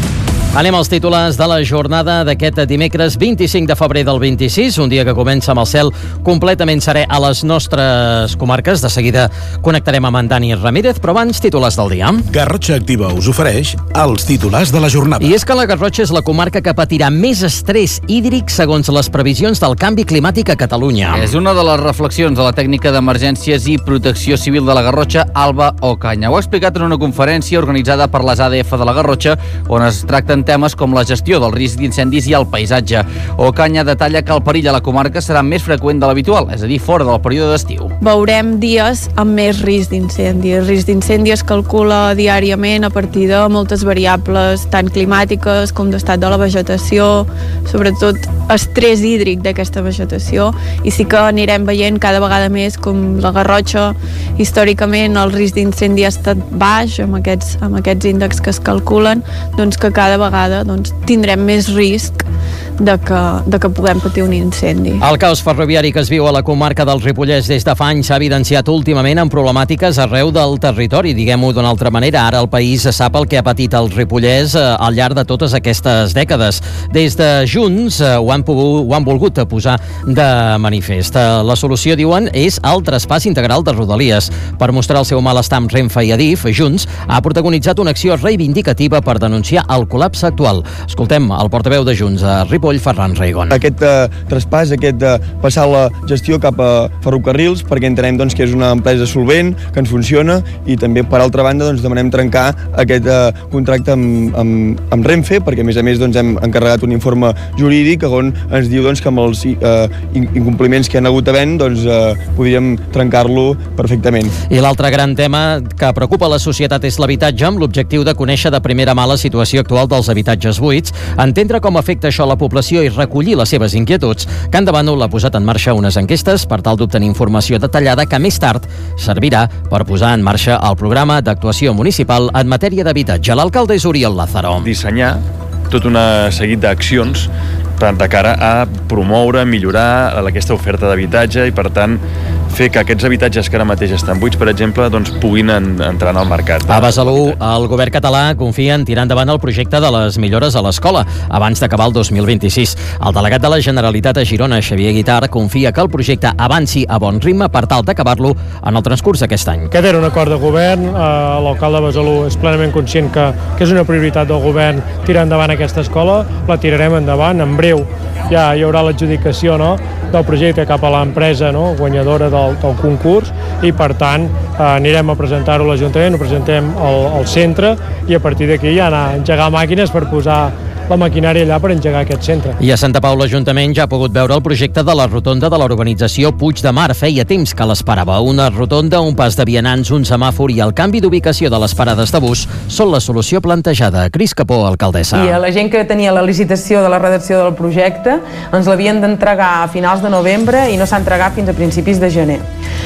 S1: Anem als titulars de la jornada d'aquest dimecres vint-i-cinc de febrer del vint-i-sis, un dia que comença amb el cel completament serè a les nostres comarques. De seguida connectarem amb en Dani Ramírez, però abans, titulars del dia.
S17: Garrotxa Activa us ofereix els titulars de la jornada.
S1: I és que la Garrotxa és la comarca que patirà més estrès hídric segons les previsions del canvi climàtic a Catalunya.
S2: És una de les reflexions de la tècnica d'emergències i protecció civil de la Garrotxa, Alba Ocaña. Ho ha explicat en una conferència organitzada per les A D F de la Garrotxa, on es tracten temes com la gestió del risc d'incendis i el paisatge. Ocaña detalla que el perill a la comarca serà més freqüent de l'habitual, és a dir, fora del període d'estiu.
S4: Veurem dies amb més risc d'incendi. El risc d'incendi es calcula diàriament a partir de moltes variables, tant climàtiques com d'estat de la vegetació, sobretot estrès hídric d'aquesta vegetació, i sí que anirem veient cada vegada més com la Garrotxa, històricament el risc d'incendi ha estat baix amb aquests, amb aquests índexs que es calculen, doncs que cada vegada doncs, tindrem més risc de que, de que puguem patir un incendi.
S1: El caos ferroviari que es viu a la comarca del Ripollès des de fa anys s'ha evidenciat últimament amb problemàtiques arreu del territori. Diguem-ho d'una altra manera, ara el país sap el que ha patit el Ripollès eh, al llarg de totes aquestes dècades. Des de Junts eh, ho, han pogut, ho han volgut posar de manifest. Eh, la solució, diuen, és el traspàs integral de Rodalies. Per mostrar el seu malestar amb Renfe i Adif, Junts ha protagonitzat una acció reivindicativa per denunciar el col·lapse actual. Escoltem el portaveu de Junts a Ripoll, Ferran Reigon.
S5: Aquest eh, traspàs, aquest de eh, passar la gestió cap a ferrocarrils, perquè entenem doncs, que és una empresa solvent, que ens funciona, i també, per altra banda, doncs, demanem trencar aquest eh, contracte amb, amb, amb Renfe, perquè, a més a més, doncs, hem encarregat un informe jurídic on ens diu doncs, que amb els eh, incompliments que han hagut havent, doncs, eh, podríem trencar-lo perfectament.
S1: I l'altre gran tema que preocupa la societat és l'habitatge, amb l'objectiu de conèixer de primera mà la situació actual dels habitatges buits, entendre com afecta això a la població i recollir les seves inquietuds. Can de Bànol ha posat en marxa unes enquestes per tal d'obtenir informació detallada que més tard servirà per posar en marxa el programa d'actuació municipal en matèria d'habitatge. L'alcalde és Oriol Lázaro.
S6: Dissenyar tot una seguit d'accions de cara a promoure, millorar aquesta oferta d'habitatge i, per tant, fer que aquests habitatges que ara mateix estan buits, per exemple, doncs puguin en, entrar en el mercat.
S1: A Besalú, el govern català confia en tirar endavant el projecte de les millores a l'escola abans d'acabar el dos mil vint-i-sis. El delegat de la Generalitat a Girona, Xavier Guitart, confia que el projecte avanci a bon ritme per tal d'acabar-lo en el transcurs d'aquest any.
S21: Aquest era un acord de govern, eh, l'alcalde de Besalú és plenament conscient que, que és una prioritat del govern tirar endavant aquesta escola, la tirarem endavant, en breu ja hi haurà l'adjudicació, no?, del projecte cap a l'empresa, no?, guanyadora del, del concurs, i per tant eh, anirem a presentar-ho a l'Ajuntament, ho presentem al, al centre, i a partir d'aquí ja anar a engegar màquines per posar la maquinària allà per engegar aquest centre.
S1: I a Santa Pau l'Ajuntament ja ha pogut veure el projecte de la rotonda de la urbanització Puig de Mar. Feia temps que l'esperava. Una rotonda, un pas de vianants, un semàfor i el canvi d'ubicació de les parades de bus són la solució plantejada. Cris Capó, alcaldessa.
S8: I a la gent que tenia la licitació de la redacció del projecte ens l'havien d'entregar a finals de novembre i no s'ha entregat fins a principis de gener.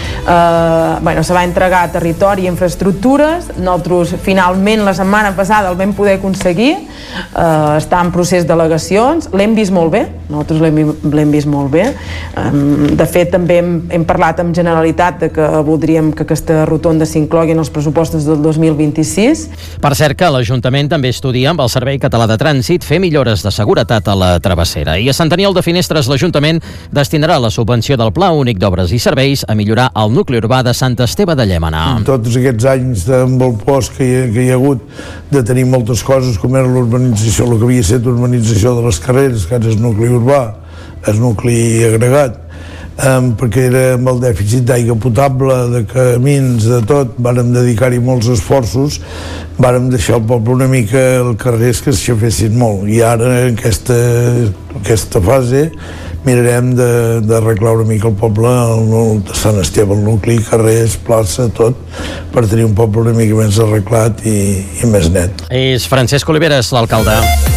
S8: Uh, bueno, se va entregar a territori i infraestructures. Nosaltres finalment la setmana passada el vam poder aconseguir. Uh, està en procés d'al·legacions, l'hem vist molt bé, nosaltres l'hem vist molt bé. Um, de fet, també hem, hem parlat amb Generalitat de que voldríem que aquesta rotonda s'inclogui en els pressupostos del dos mil vint-i-sis.
S1: Per cert que l'Ajuntament també estudia amb el Servei Català de Trànsit fer millores de seguretat a la travessera. I a Sant Aniol de Finestres l'Ajuntament destinarà la subvenció del Pla Únic d'Obres i Serveis a millorar el al nucli urbà de Sant Esteve de Llémena.
S9: Tots aquests anys amb el post que hi, ha, que hi ha hagut de tenir moltes coses, com era l'urbanització, el que havia estat urbanització de les carreres, que ara és nucli urbà, és nucli agregat, um, perquè era amb el dèficit d'aigua potable, de camins, de tot, vàrem dedicar-hi molts esforços, vàrem deixar el poble una mica al carrer que s'aixafessin molt, i ara en aquesta, aquesta fase mirarem d'arreglar una mica el poble, el de Sant Esteve, el nucli, carrers, plaça, tot, per tenir un poble una mica més arreglat i, i més net.
S1: És Francesc Oliveres, l'alcalde.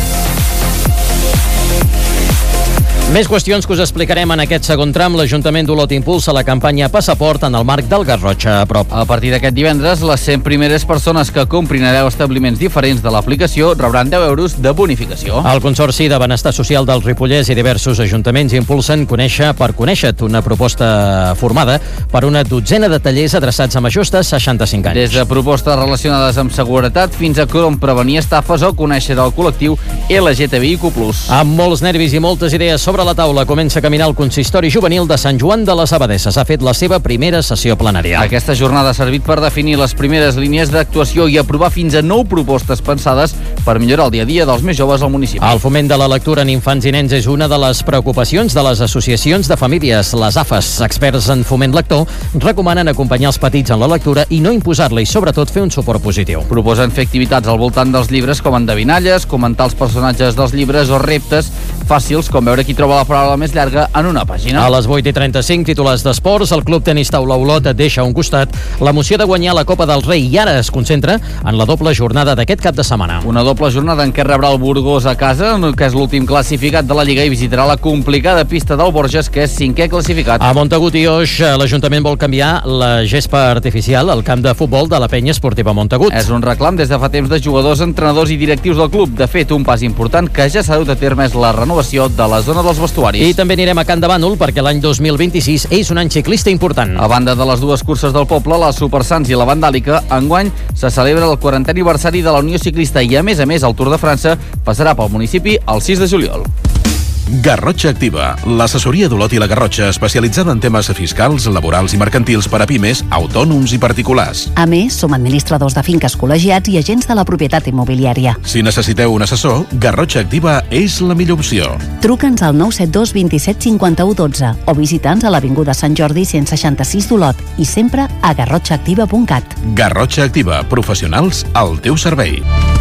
S1: Més qüestions que us explicarem en aquest segon tram. L'Ajuntament d'Olot impulsa la campanya Passaport en el marc del Garrotxa a prop.
S2: A partir d'aquest divendres, les cent primeres persones que comprin a deu establiments diferents de l'aplicació rebran deu euros de bonificació.
S1: El Consorci de Benestar Social del Ripollès i diversos ajuntaments impulsen Conèixer per Conèixer-te, una proposta formada per una dotzena de tallers adreçats a majors de seixanta-cinc anys.
S2: Des de propostes relacionades amb seguretat fins a com prevenir estafes o conèixer el col·lectiu L G T B I Q plus.
S1: Amb molts nervis i moltes idees sobre la taula comença a caminar el consistori juvenil de Sant Joan de les Abadesses. Ha fet la seva primera sessió plenària.
S2: Aquesta jornada ha servit per definir les primeres línies d'actuació i aprovar fins a nou propostes pensades per millorar el dia a dia dels més joves al municipi.
S1: El foment de la lectura en infants i nens és una de les preocupacions de les associacions de famílies, les A F Es. Experts en foment lector recomanen acompanyar els petits en la lectura i no imposar-la i sobretot fer un suport positiu.
S2: Proposen fer activitats al voltant dels llibres com endevinalles, comentar els personatges dels llibres o reptes fàcils com veure qui troba la paraula més llarga en una pàgina.
S1: A les vuit i trenta-cinc, titulars d'esports, el Club Tenis Taula Olot deixa a un costat l'emoció de guanyar la Copa del Rei i ara es concentra en la doble jornada d'aquest cap de setmana.
S2: Una doble jornada en què rebrà el Burgos a casa, que és l'últim classificat de la Lliga, i visitarà la complicada pista del Borges, que és cinquè classificat.
S1: A Montagut i Oix, l'Ajuntament vol canviar la gespa artificial al camp de futbol de la Penya Esportiva Montagut.
S2: És un reclam des de fa temps de jugadors, entrenadors i directius del club. De fet, un pas important que ja s'ha dut a terme és la renovació de la zona dels vestuaris.
S1: I també anirem a Can de Bànol perquè l'any dos mil vint-i-sis és un any ciclista important.
S2: A banda de les dues curses del poble, la Supersants i la Vandàlica, enguany se celebra el quarantè aniversari de la Unió Ciclista i, a més a més, el Tour de França passarà pel municipi el sis de juliol.
S17: Garrotxa Activa, l'assessoria d'Olot i la Garrotxa especialitzada en temes fiscals, laborals i mercantils per a pimes, autònoms i particulars.
S12: A més, som administradors de finques col·legiats i agents de la propietat immobiliària.
S17: Si necessiteu un assessor, Garrotxa Activa és la millor opció.
S12: Truca'ns al nou set dos vint set cinquanta-u dotze o visita'ns a l'Avinguda Sant Jordi cent seixanta-sis d'Olot i sempre a garrotxa activa punt cat.
S17: Garrotxa Activa, professionals al teu servei.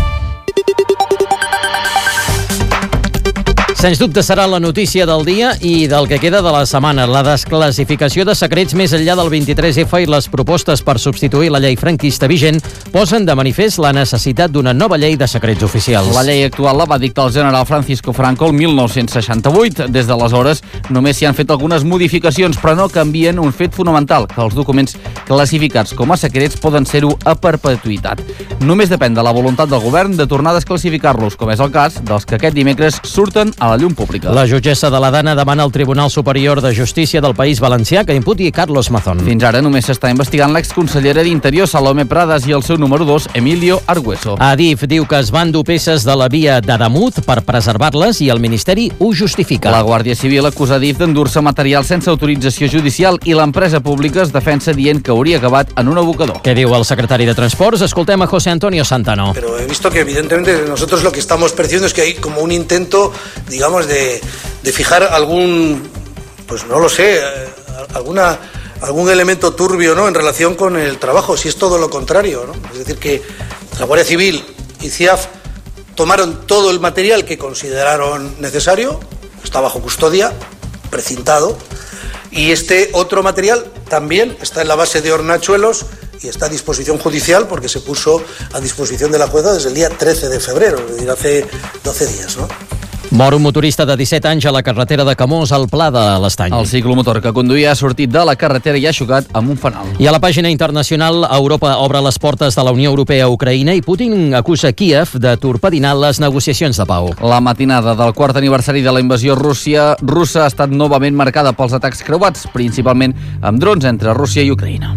S1: Sens dubte serà la notícia del dia i del que queda de la setmana. La desclassificació de secrets més enllà del vint-i-tres efa i les propostes per substituir la llei franquista vigent posen de manifest la necessitat d'una nova llei de secrets oficials.
S2: La llei actual la va dictar el general Francisco Franco el mil nou-cents seixanta-vuit. Des d'aleshores només s'hi han fet algunes modificacions, però no canvien un fet fonamental, que els documents classificats com a secrets poden ser-ho a perpetuïtat. Només depèn de la voluntat del govern de tornar a desclassificar-los, com és el cas dels que aquest dimecres surten a la llum pública.
S1: La jutgessa de la Dana demana al Tribunal Superior de Justícia del País Valencià que imputi Carlos Mazón.
S2: Fins ara només s'està investigant l'exconsellera d'Interior Salomé Pradas i el seu número dos, Emilio Argüeso.
S1: Adif diu que es van dur peces de la via d'Adamut per preservar-les i el Ministeri ho justifica.
S2: La Guàrdia Civil acusa Adif d'endur-se material sense autorització judicial i l'empresa pública es defensa dient que hauria acabat en un abocador.
S1: Què diu el secretari de Transports? Escoltem a José Antonio Santano.
S15: Pero he visto que evidentemente nosotros lo que estamos percibiendo es que hay como un intento, digamos, de, de fijar algún, pues no lo sé, alguna, algún elemento turbio, ¿no?, en relación con el trabajo, si es todo lo contrario, ¿no? Es decir, que la Guardia Civil y C I A F tomaron todo el material que consideraron necesario, está bajo custodia, precintado, y este otro material también está en la base de Hornachuelos y está a disposición judicial porque se puso a disposición de la jueza desde el día trece de febrero, es decir, hace doce días, ¿no?
S1: Mor un motorista de disset anys a la carretera de Camós al Pla de l'Estany.
S2: El ciclomotor que conduïa ha sortit de la carretera i ha xocat amb un fanal.
S1: I a la pàgina internacional, Europa obre les portes de la Unió Europea a Ucraïna i Putin acusa Kíev de torpedinar les negociacions de pau.
S2: La matinada del quart aniversari de la invasió Rússia russa ha estat novament marcada pels atacs creuats, principalment amb drons entre Rússia i Ucraïna.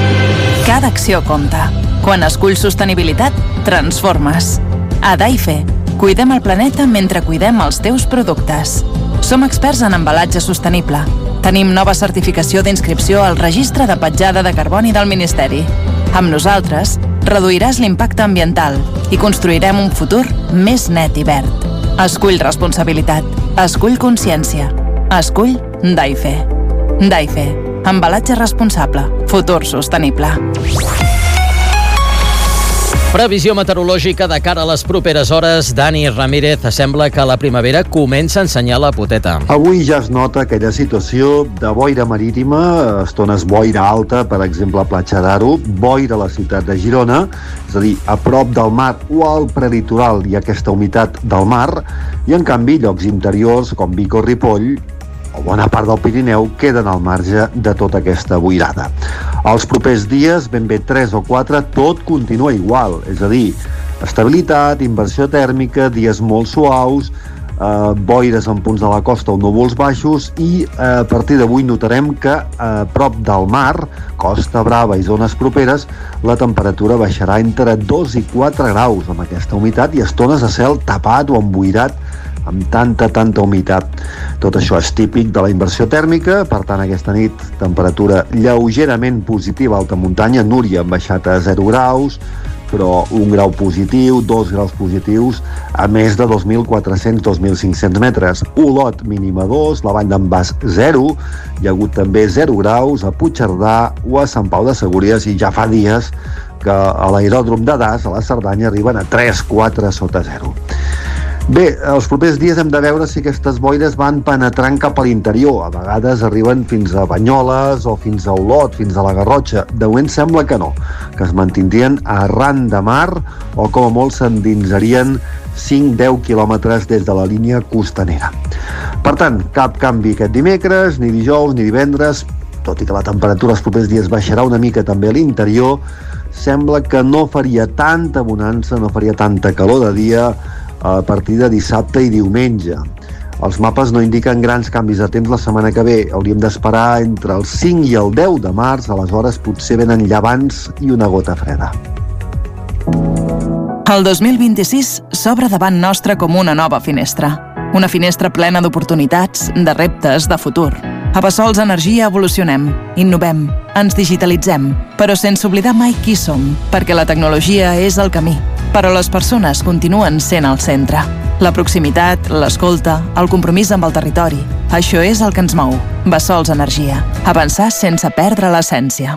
S24: Cada acció compta. Quan esculls sostenibilitat, transformes. A Daife, Cuidem el planeta mentre cuidem els teus productes. Som experts en embalatge sostenible. Tenim nova certificació d'inscripció al Registre de Petjada de Carboni del Ministeri. Amb nosaltres, reduiràs l'impacte ambiental i construirem un futur més net i verd. Escull responsabilitat. Escull consciència. Escull Daife. Daife. Embalatge responsable. Futur sostenible.
S1: Previsió meteorològica de cara a les properes hores. Dani Ramírez, sembla que la primavera comença a ensenyar la poteta.
S3: Avui ja es nota aquella situació de boira marítima, estones boira alta, per exemple a Platja d'Aro, boira a la ciutat de Girona, és a dir, a prop del mar o al prelitoral hi ha aquesta humitat del mar, i en canvi llocs interiors com Vic o Ripoll o bona part del Pirineu queden al marge de tota aquesta boirada. Els propers dies, ben bé tres o quatre, tot continua igual, és a dir, estabilitat, inversió tèrmica, dies molt suaus, eh, boires en punts de la costa o núvols baixos i eh, a partir d'avui notarem que a prop del mar, Costa Brava i zones properes, la temperatura baixarà entre dos i quatre graus amb aquesta humitat i estones de cel tapat o emboirat amb tanta, tanta humitat. Tot això és típic de la inversió tèrmica, per tant aquesta nit temperatura lleugerament positiva a alta muntanya, Núria han baixat a zero graus, però un grau positiu, dos graus positius a més de dos mil quatre-cents a dos mil cinc-cents metres. Olot mínima dos, la Vall d'en Bas zero, hi ha hagut també zero graus a Puigcerdà o a Sant Pau de Segúries i ja fa dies que a l'aeròdrom de Das, a la Cerdanya, arriben a tres quatre sota zero. Bé, els propers dies hem de veure si aquestes boires van penetrant cap a l'interior. A vegades arriben fins a Banyoles o fins a Olot, fins a la Garrotxa. De moment sembla que no, que es mantindrien arran de mar o com a molt s'endinsarien cinc a deu quilòmetres des de la línia costanera. Per tant, cap canvi aquest dimecres, ni dijous ni divendres, tot i que la temperatura els propers dies baixarà una mica també a l'interior, sembla que no faria tanta bonança, no faria tanta calor de dia a partir de dissabte i diumenge. Els mapes no indiquen grans canvis de temps la setmana que ve. Hauríem d'esperar entre el cinc i el deu de març, aleshores potser venen llevants i una gota freda.
S24: El dos mil vint-i-sis s'obre davant nostre com una nova finestra. Una finestra plena d'oportunitats, de reptes, de futur. A Bassols Energia evolucionem, innovem, ens digitalitzem, però sense oblidar mai qui som, perquè la tecnologia és el camí, però les persones continuen sent al centre. La proximitat, l'escolta, el compromís amb el territori. Això és el que ens mou. Bassols Energia. Avançar sense perdre l'essència.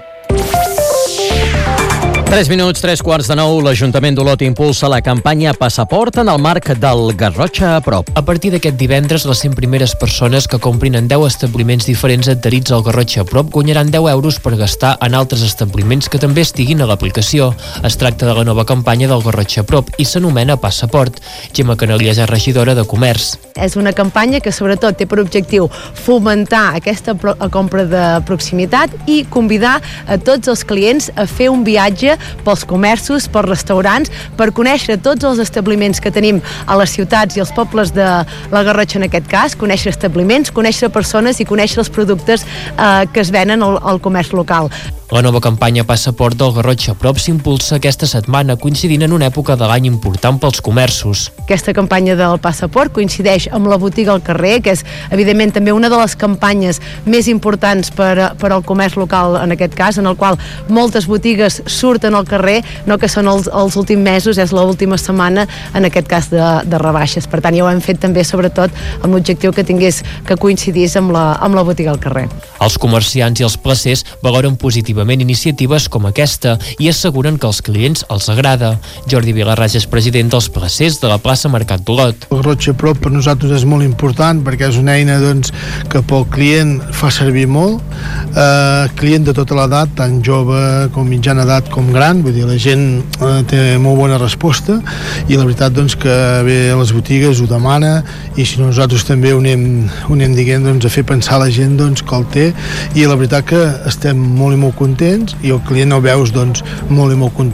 S1: tres minuts, tres quarts de nou, l'Ajuntament d'Olot impulsa la campanya Passaport en el marc del Garrotxa a prop.
S7: A partir d'aquest divendres, les cent primeres persones que comprin en deu establiments diferents adherits al Garrotxa a prop guanyaran deu euros per gastar en altres establiments que també estiguin a l'aplicació. Es tracta de la nova campanya del Garrotxa a prop i s'anomena Passaport. Gemma Canalies és regidora de Comerç.
S16: És una campanya que sobretot té per objectiu fomentar aquesta compra de proximitat i convidar a tots els clients a fer un viatge pels comerços, pels restaurants, per conèixer tots els establiments que tenim a les ciutats i els pobles de la Garrotxa en aquest cas, conèixer establiments, conèixer persones i conèixer els productes eh, que es venen al, al comerç local.
S7: La nova campanya Passaport del Garrotxa a prop s'impulsa aquesta setmana, coincidint en una època de l'any important pels comerços.
S16: Aquesta campanya del Passaport coincideix amb la botiga al carrer, que és evidentment també una de les campanyes més importants per, per al comerç local en aquest cas, en el qual moltes botigues surten al carrer, no que són els, els últims mesos, és l'última setmana en aquest cas de, de rebaixes. Per tant, ja ho hem fet també sobretot amb l'objectiu que tingués que coincidís amb la, amb la botiga al carrer.
S7: Els comerciants i els placers valoren positivament iniciatives com aquesta i asseguren que als clients els agrada. Jordi Vilarràs és president dels placers de la plaça Mercat d'Olot.
S9: El Garrotxa a prop per nosaltres és molt important perquè és una eina doncs, que pel client fa servir molt, eh, client de tota l'edat, tant jove com mitjana edat com gran, vull dir, la gent eh, té molt bona resposta i la veritat doncs, que ve a les botigues ho demana i si no nosaltres també ho anem, ho anem dient doncs, a fer pensar la gent doncs, que el té i la veritat que estem molt i molt contents i el client el veus doncs, molt i molt content.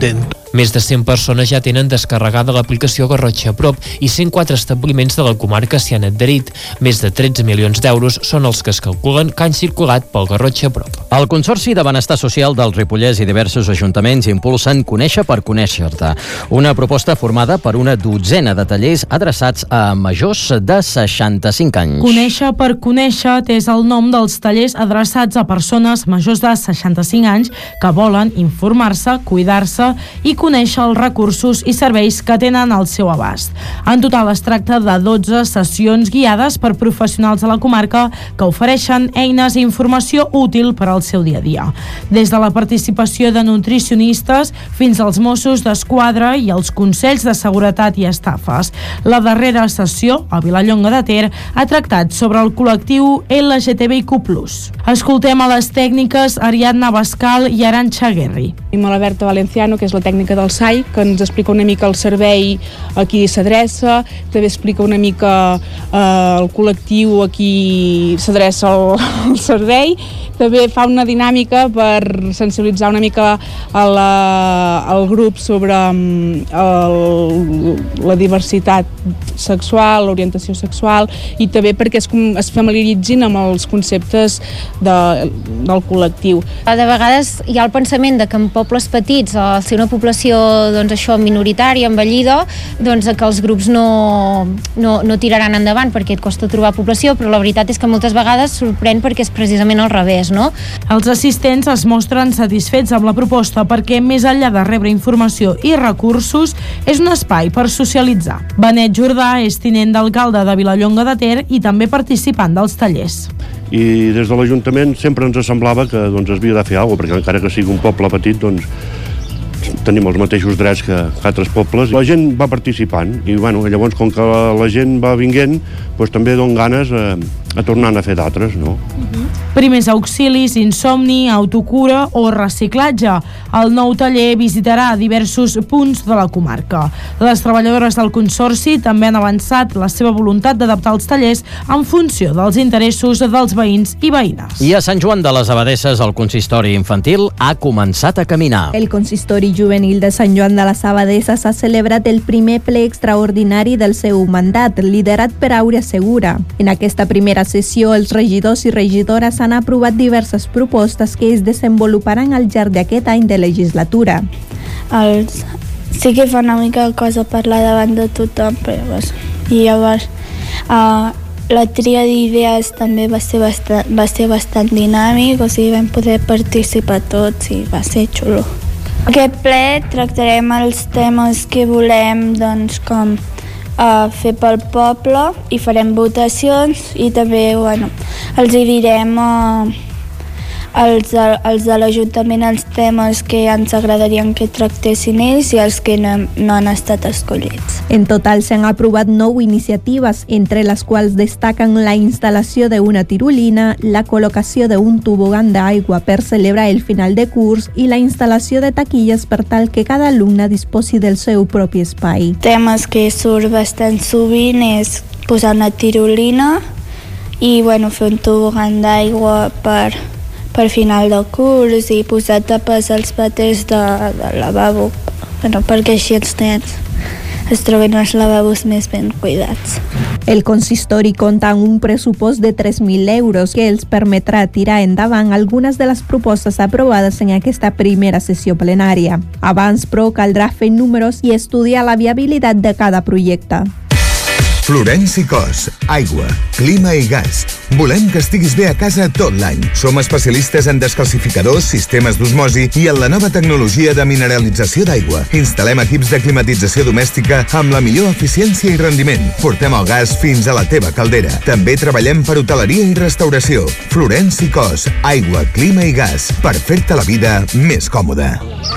S7: Més de cent persones ja tenen descarregada l'aplicació Garrotxa a prop i cent quatre establiments de la comarca s'hi han adherit. Més de tretze milions d'euros són els que es calculen que han circulat pel Garrotxa a prop.
S1: El Consorci de Benestar Social del Ripollès i diversos ajuntaments impulsen Conèixer per conèixer-te, una proposta formada per una dotzena de tallers adreçats a majors de seixanta-cinc anys.
S10: Conèixer per conèixer-te és el nom dels tallers adreçats a persones majors de seixanta-cinc anys que volen informar-se, cuidar-se i conèixer els recursos i serveis que tenen al seu abast. En total es tracta de dotze sessions guiades per professionals de la comarca que ofereixen eines i informació útil per al seu dia a dia. Des de la participació de nutricionistes fins als Mossos d'Esquadra i els Consells de Seguretat i Estafes. La darrera sessió, a Vilallonga de Ter, ha tractat sobre el col·lectiu L G T B I Q plus. Escoltem a les tècniques Ariadna Bascal i Arantxa Guerri.
S18: Tenim la Berta Valenciano, que és la tècnica del S A I, que ens explica una mica el servei a qui s'adreça, també explica una mica eh, el col·lectiu a qui s'adreça el, el servei, també fa una dinàmica per sensibilitzar una mica a la, al grup sobre el, la diversitat sexual, l'orientació sexual, i també perquè es, es familiaritzin amb els conceptes de, del col·lectiu.
S19: De vegades hi ha el pensament de que en pobles petits, al ser una població doncs, això, minoritària, envellida, doncs, que els grups no, no, no tiraran endavant perquè et costa trobar població, però la veritat és que moltes vegades sorprèn perquè és precisament al revés, no?
S10: Els assistents es mostren satisfets amb la proposta perquè, més enllà de rebre informació i recursos, és un espai per socialitzar. Benet Jordà és tinent d'alcalde de Vilallonga de Ter i també participant dels tallers.
S20: I des de l'Ajuntament sempre ens semblava que doncs, es havia de fer alguna cosa, perquè encara que sigui un poble petit, doncs, tenim els mateixos drets que altres pobles. La gent va participant i bueno, llavors com que la, la gent va vinguent, doncs, també donen ganes a, a tornar a fer d'altres, no?
S10: Uh-huh. Primers auxilis, insomni, autocura o reciclatge. El nou taller visitarà diversos punts de la comarca. Les treballadores del Consorci també han avançat la seva voluntat d'adaptar els tallers en funció dels interessos dels veïns i veïnes.
S1: I a Sant Joan de les Abadesses, el consistori infantil ha començat a caminar.
S22: El consistori juvenil de Sant Joan de les Abadesses ha celebrat el primer ple extraordinari del seu mandat, liderat per Àurea Segura. En aquesta primera sessió, els regidors i regidores han aprovat diverses propostes que es desenvoluparan al llarg d'aquest any de legislatura.
S26: Els... Sí que fa una mica cosa parlar davant de tothom, però i llavors uh, la tria d'idees també va ser, bastant, va ser bastant dinàmic, o sigui, vam poder participar tots i va ser xulo. Aquest ple tractarem els temes que volem, doncs, com a fer pel poble i farem votacions i també, bueno, els hi direm uh, els, els de l'Ajuntament els temes que ens agradarien que tractessin ells i els que no, no han estat escollits.
S22: En total s'han aprovat nou iniciatives, entre les quals destaquen la instal·lació d'una tirolina, la col·locació d'un tobogan d'aigua per celebrar el final de curs i la instal·lació de taquilles per tal que cada alumne disposi del seu propi espai.
S26: Temes que surt bastant sovint és posar una tirolina i bueno, fer un tobogan d'aigua per per final del curs i posar tapes als vàters de, de lavabo, bueno, perquè així els nens es troben els lavabos més ben cuidats.
S22: El consistori compta amb un pressupost de tres mil euros que els permetrà tirar endavant algunes de les propostes aprovades en aquesta primera sessió plenària. Abans, però, caldrà fer números i estudiar la viabilitat de cada projecte.
S27: Florenci Cos, aigua, clima i gas. Volem que estiguis bé a casa tot l'any. Som especialistes en descalcificadors, sistemes d'osmosi i en la nova tecnologia de mineralització d'aigua. Instal·lem equips de climatització domèstica amb la millor eficiència i rendiment. Portem el gas fins a la teva caldera. També treballem per hoteleria i restauració. Florenci Cos, aigua, clima i gas. Per fer-te la vida més còmoda.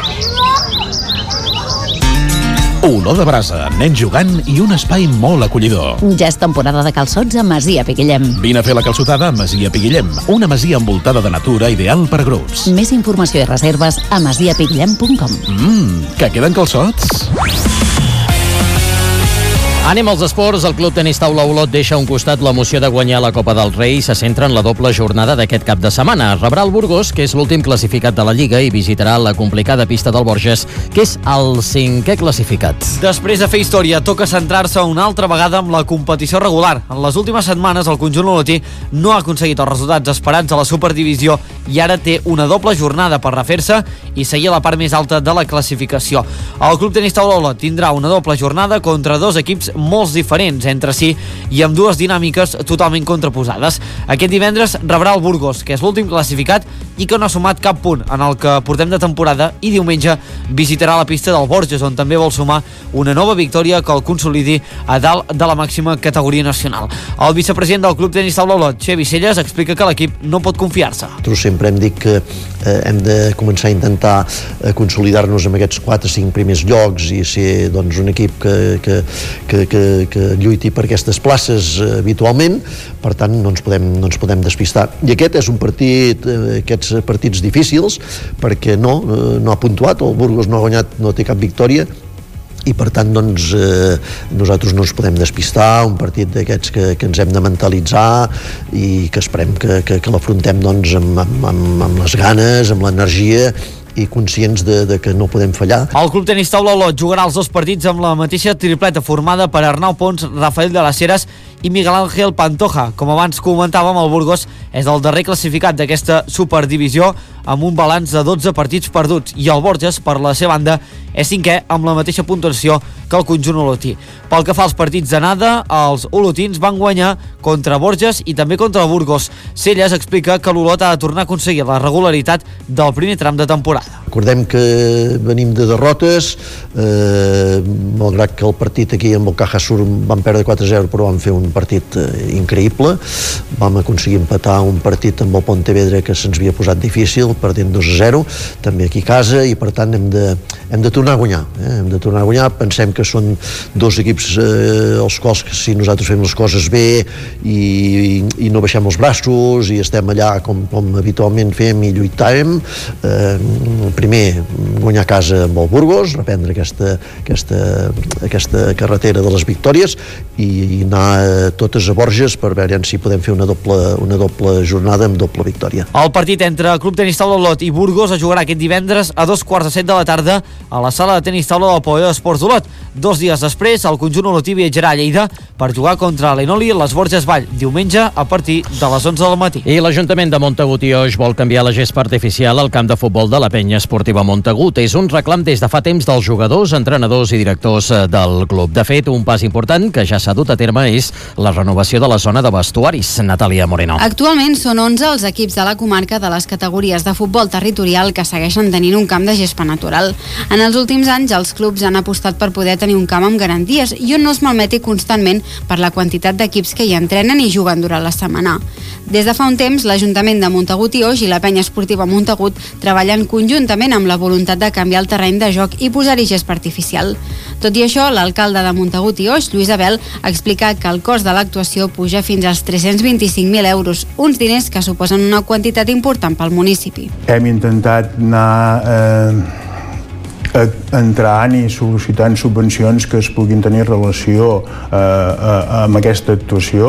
S17: Olor de brasa, nens jugant i un espai molt acollidor.
S12: Ja és temporada de calçots a Masia Piguillem.
S17: Vine a fer la calçotada a Masia Piguillem, una masia envoltada de natura ideal per a grups.
S12: Més informació i reserves a masia piguillem punt com.
S17: Mmm, que queden calçots?
S1: Anem als esports. El Club Tenis Taula Olot deixa a un costat l'emoció de guanyar la Copa del Rei i se centra en la doble jornada d'aquest cap de setmana. Rebrà el Burgos, que és l'últim classificat de la Lliga, i visitarà la complicada pista del Borges, que és el cinquè classificat.
S4: Després de fer història, toca centrar-se una altra vegada amb la competició regular. En les últimes setmanes, el conjunt olotí no ha aconseguit els resultats esperats a la Superdivisió i ara té una doble jornada per refer-se i seguir a la part més alta de la classificació. El Club Tenis Taula Olot tindrà una doble jornada contra dos equips molts diferents entre si i amb dues dinàmiques totalment contraposades. Aquest divendres rebrà el Burgos, que és l'últim classificat i que no ha sumat cap punt en el que portem de temporada, i diumenge visitarà la pista del Borges, on també vol sumar una nova victòria que el consolidi a dalt de la màxima categoria nacional. El vicepresident del Club Tenis Taula Olot, Xevi Celles, explica que l'equip no pot confiar-se.
S5: Nosaltres sempre hem dit que eh, hem de començar a intentar eh, consolidar-nos en aquests quatre o cinc primers llocs i ser doncs, un equip que, que, que, que, que lluiti per aquestes places eh, habitualment. Per tant, no ens podem, no ens podem despistar. I aquest és un partit, eh, aquests partits difícils, perquè no, eh, no ha puntuat, el Burgos no ha guanyat, no té cap victòria, i per tant doncs, eh, nosaltres no ens podem despistar. Un partit d'aquests que, que ens hem de mentalitzar i que esperem que, que, que l'afrontem doncs, amb, amb, amb, amb les ganes, amb l'energia i conscients de, de que no podem fallar.
S4: El Club Tenis Taula Olot jugarà els dos partits amb la mateixa tripleta formada per Arnau Pons, Rafael de las Heras i Miguel Ángel Pantoja. Com abans comentàvem, el Burgos és el darrer classificat d'aquesta Superdivisió amb un balanç de dotze partits perduts, i el Borges, per la seva banda, és cinquè amb la mateixa puntuació que el conjunt olotí. Pel que fa als partits d'anada, els olotins van guanyar contra Borges i també contra el Burgos. Celles explica que l'Olot ha de tornar a aconseguir la regularitat del primer tram de temporada.
S5: Recordem que venim de derrotes, eh, malgrat que el partit aquí amb el Caja Sur vam perdre quatre a zero, però vam fer un partit eh, increïble. Vam aconseguir empatar un partit amb el Pontevedra que se'ns havia posat difícil, perdent dos a zero, també aquí a casa, i per tant hem de, hem de tornar a guanyar. Eh? Hem de tornar a guanyar. Pensem que són dos equips eh, els quals, que si nosaltres fem les coses bé i, i, i no baixem els braços i estem allà com, com habitualment fem i lluitarem, eh, primer guanyar a casa amb el Burgos, reprendre aquesta, aquesta, aquesta carretera de les victòries i, i anar eh, totes a Borges per veure si podem fer una doble, una doble jornada amb doble victòria.
S4: El partit entre Club Tenis Taula Olot i Burgos es jugarà aquest divendres a dos quarts de set de la tarda a la sala de tenis taula del Pavelló d'Esports d'Olot. Dos dies després, el conjunt olotí viatjarà a Lleida per jugar contra l'Enoli i les Borges Vall, diumenge a partir de les onze del matí.
S1: I l'Ajuntament de Montagut i Oix vol canviar la gespa artificial al camp de futbol de la Penya Esportiva Montagut. És un reclam des de fa temps dels jugadors, entrenadors i directors del club. De fet, un pas important que ja s'ha dut a terme és la renovació de la zona de vestuaris. Natàlia Moreno.
S11: Actualment són onze els equips de la comarca de les categories de futbol territorial que segueixen tenint un camp de gespa natural. En els últims anys, els clubs han apostat per poder tenir un camp amb garanties i on no es malmeti constantment per la quantitat d'equips que hi entrenen i juguen durant la setmana. Des de fa un temps, l'Ajuntament de Montagut i Oix i la Penya Esportiva Montagut treballen conjuntament amb la voluntat de canviar el terreny de joc i posar-hi gespa artificial. Tot i això, l'alcalde de Montagut i Oix, Lluís Abel, ha explicat que el cost de l'actuació puja fins als tres-cents vint-i-cinc mil euros, uns diners que suposen una quantitat important pel municipi.
S13: Hem intentat anar eh, entrant i sol·licitant subvencions que es puguin tenir relació eh, eh, amb aquesta actuació.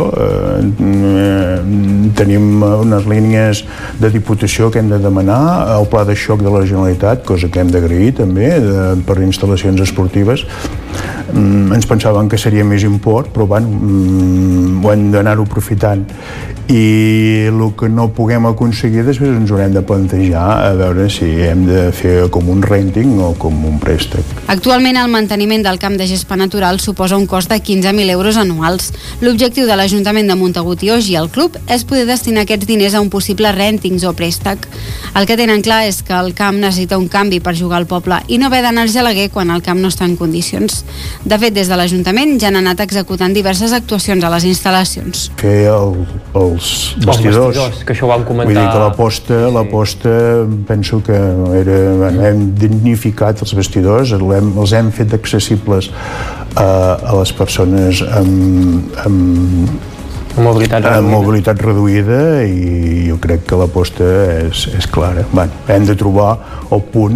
S13: Eh, tenim unes línies de diputació que hem de demanar, el pla de xoc de la Generalitat, cosa que hem d'agrair també, de, per instal·lacions esportives. Mm, ens pensàvem que seria més import, però bueno, mm, ho hem d'anar-ho aprofitant. I el que no puguem aconseguir després ens haurem de plantejar a veure si hem de fer com un renting o com un préstec.
S11: Actualment el manteniment del camp de gespa natural suposa un cost de quinze mil euros anuals. L'objectiu de l'Ajuntament de Montagut i Oix i el club és poder destinar aquests diners a un possible rèntings o préstec. El que tenen clar és que el camp necessita un canvi per jugar al poble i no haver d'anar al Gelaguer quan el camp no està en condicions. De fet, des de l'Ajuntament ja han anat executant diverses actuacions a les instal·lacions.
S13: Fer el, el els vestidors, vestidors, que això ho vam comentar. Vull dir que l'aposta, l'aposta penso que era, hem dignificat els vestidors, hem, els hem fet accessibles a, a les persones amb, amb, amb, mobilitat, amb mobilitat reduïda, i jo crec que l'aposta és, és clara. Bueno, hem de trobar el punt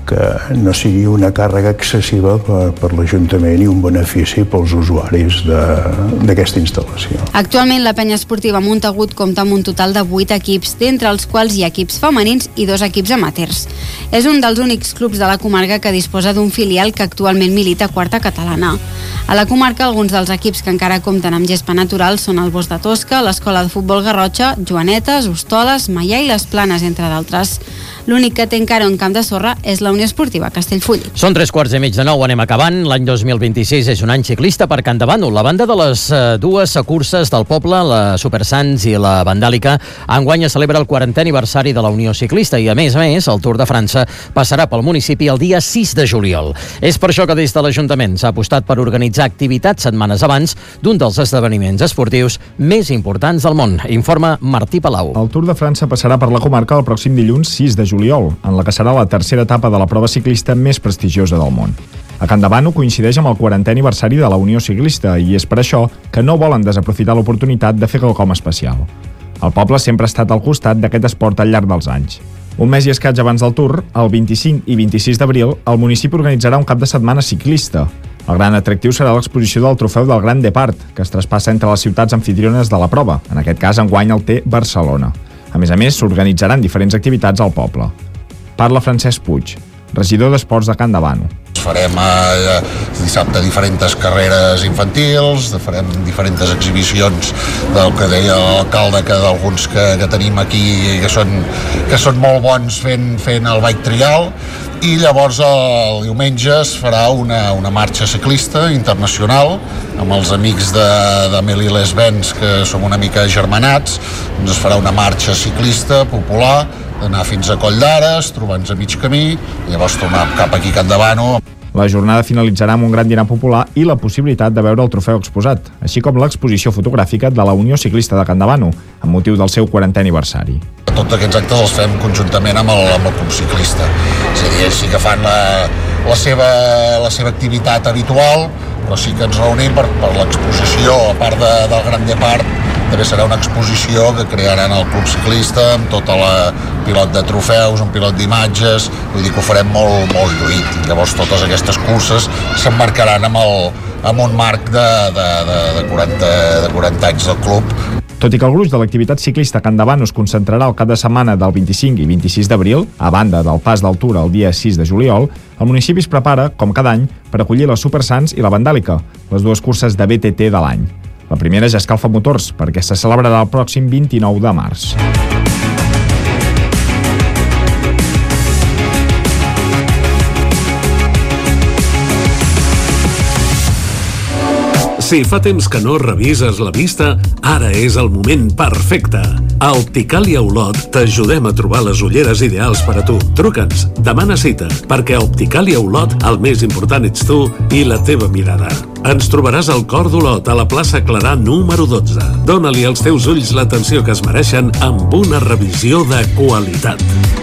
S13: que no sigui una càrrega excessiva per, per l'Ajuntament i un benefici pels usuaris d'aquesta instal·lació.
S11: Actualment la penya esportiva Montagut compta amb un total de vuit equips, d'entre els quals hi ha equips femenins i dos equips amateurs. És un dels únics clubs de la comarca que disposa d'un filial que actualment milita a quarta catalana. A la comarca, alguns dels equips que encara compten amb gespa natural són el Bosc de Tosca, l'Escola de Futbol Garrotxa, Joanetes, Hostoles, Maià i les Planes, entre d'altres. L'únic que té encara un camp de sorra és la Unió Esportiva Castellfollit.
S1: Són tres quarts i mig de nou, anem acabant. L'any dos mil vint-i-sis és un any ciclista per Can Davano. La banda de les eh, dues curses del poble, la Supersants i la Vandàlica, enguany celebra el quarantè aniversari de la Unió Ciclista i, a més a més, el Tour de França passarà pel municipi el dia sis de juliol. És per això que des de l'Ajuntament s'ha apostat per organitzar activitats setmanes abans d'un dels esdeveniments esportius més importants del món. Informa Martí Palau.
S6: El Tour de França passarà per la comarca el pròxim dilluns sis de juliol, en la que serà la tercera etapa de la prova ciclista més prestigiosa del món. A Can Davano coincideix amb el quarantè aniversari de la Unió Ciclista i és per això que no volen desaprofitar l'oportunitat de fer quelcom especial. El poble sempre ha estat al costat d'aquest esport al llarg dels anys. Un mes i escaig abans del Tour, el vint-i-cinc i vint-i-sis d'abril, el municipi organitzarà un cap de setmana ciclista. El gran atractiu serà l'exposició del trofeu del Gran Depart, que es traspassa entre les ciutats anfitriones de la prova. En aquest cas, enguany el té Barcelona. A més a més, s'organitzaran diferents activitats al poble. Parla Francesc Puig, regidor d'Esports de Can Davano.
S8: Farem eh, dissabte diferents carreres infantils, farem diferents exhibicions del que deia l'alcalde, que d'alguns que, que tenim aquí que són, que són molt bons fent, fent el bike trial, i llavors el diumenge es farà una, una marxa ciclista internacional amb els amics de, de Melilles-Benz, que som una mica germanats. Doncs es farà una marxa ciclista popular, d'anar fins a Coll d'Ares, trobar-nos a mig camí i llavors tornar cap aquí a Can Davano.
S6: La jornada finalitzarà amb un gran dinar popular i la possibilitat de veure el trofeu exposat, així com l'exposició fotogràfica de la Unió Ciclista de Can Davano, amb motiu del seu quarantè aniversari.
S8: Tots aquests actes els fem conjuntament amb el, amb el club ciclista. És a dir, ells sí que fan la, la, seva, la seva activitat habitual, però sí que ens reunim per, per l'exposició, a part de, del Gran Depart. També serà una exposició que crearan el club ciclista amb tota la pilot de trofeus, un pilot d'imatges, vull dir que ho farem molt, molt lluït. I llavors totes aquestes curses s'emmarcaran amb, el, amb un marc de, de, de, de, quaranta, de quaranta anys del club.
S6: Tot i que el gruix de l'activitat ciclista a Can Davano es concentrarà el cap de setmana del vint-i-cinc i vint-i-sis d'abril, a banda del pas del Tour el dia sis de juliol, el municipi es prepara, com cada any, per acollir la Supersants i la Vandàlica, les dues curses de B T T de l'any. La primera ja escalfa motors, perquè se celebrarà el pròxim vint-i-nou de març.
S14: Si fa temps que no revises la vista, ara és el moment perfecte. A Opticàlia Olot t'ajudem a trobar les ulleres ideals per a tu. Truca'ns, demana cita, perquè a Opticàlia Olot el més important ets tu i la teva mirada. Ens trobaràs al cor d'Olot, a la plaça Clarà número dotze. Dóna-li als teus ulls l'atenció que es mereixen amb una revisió de qualitat.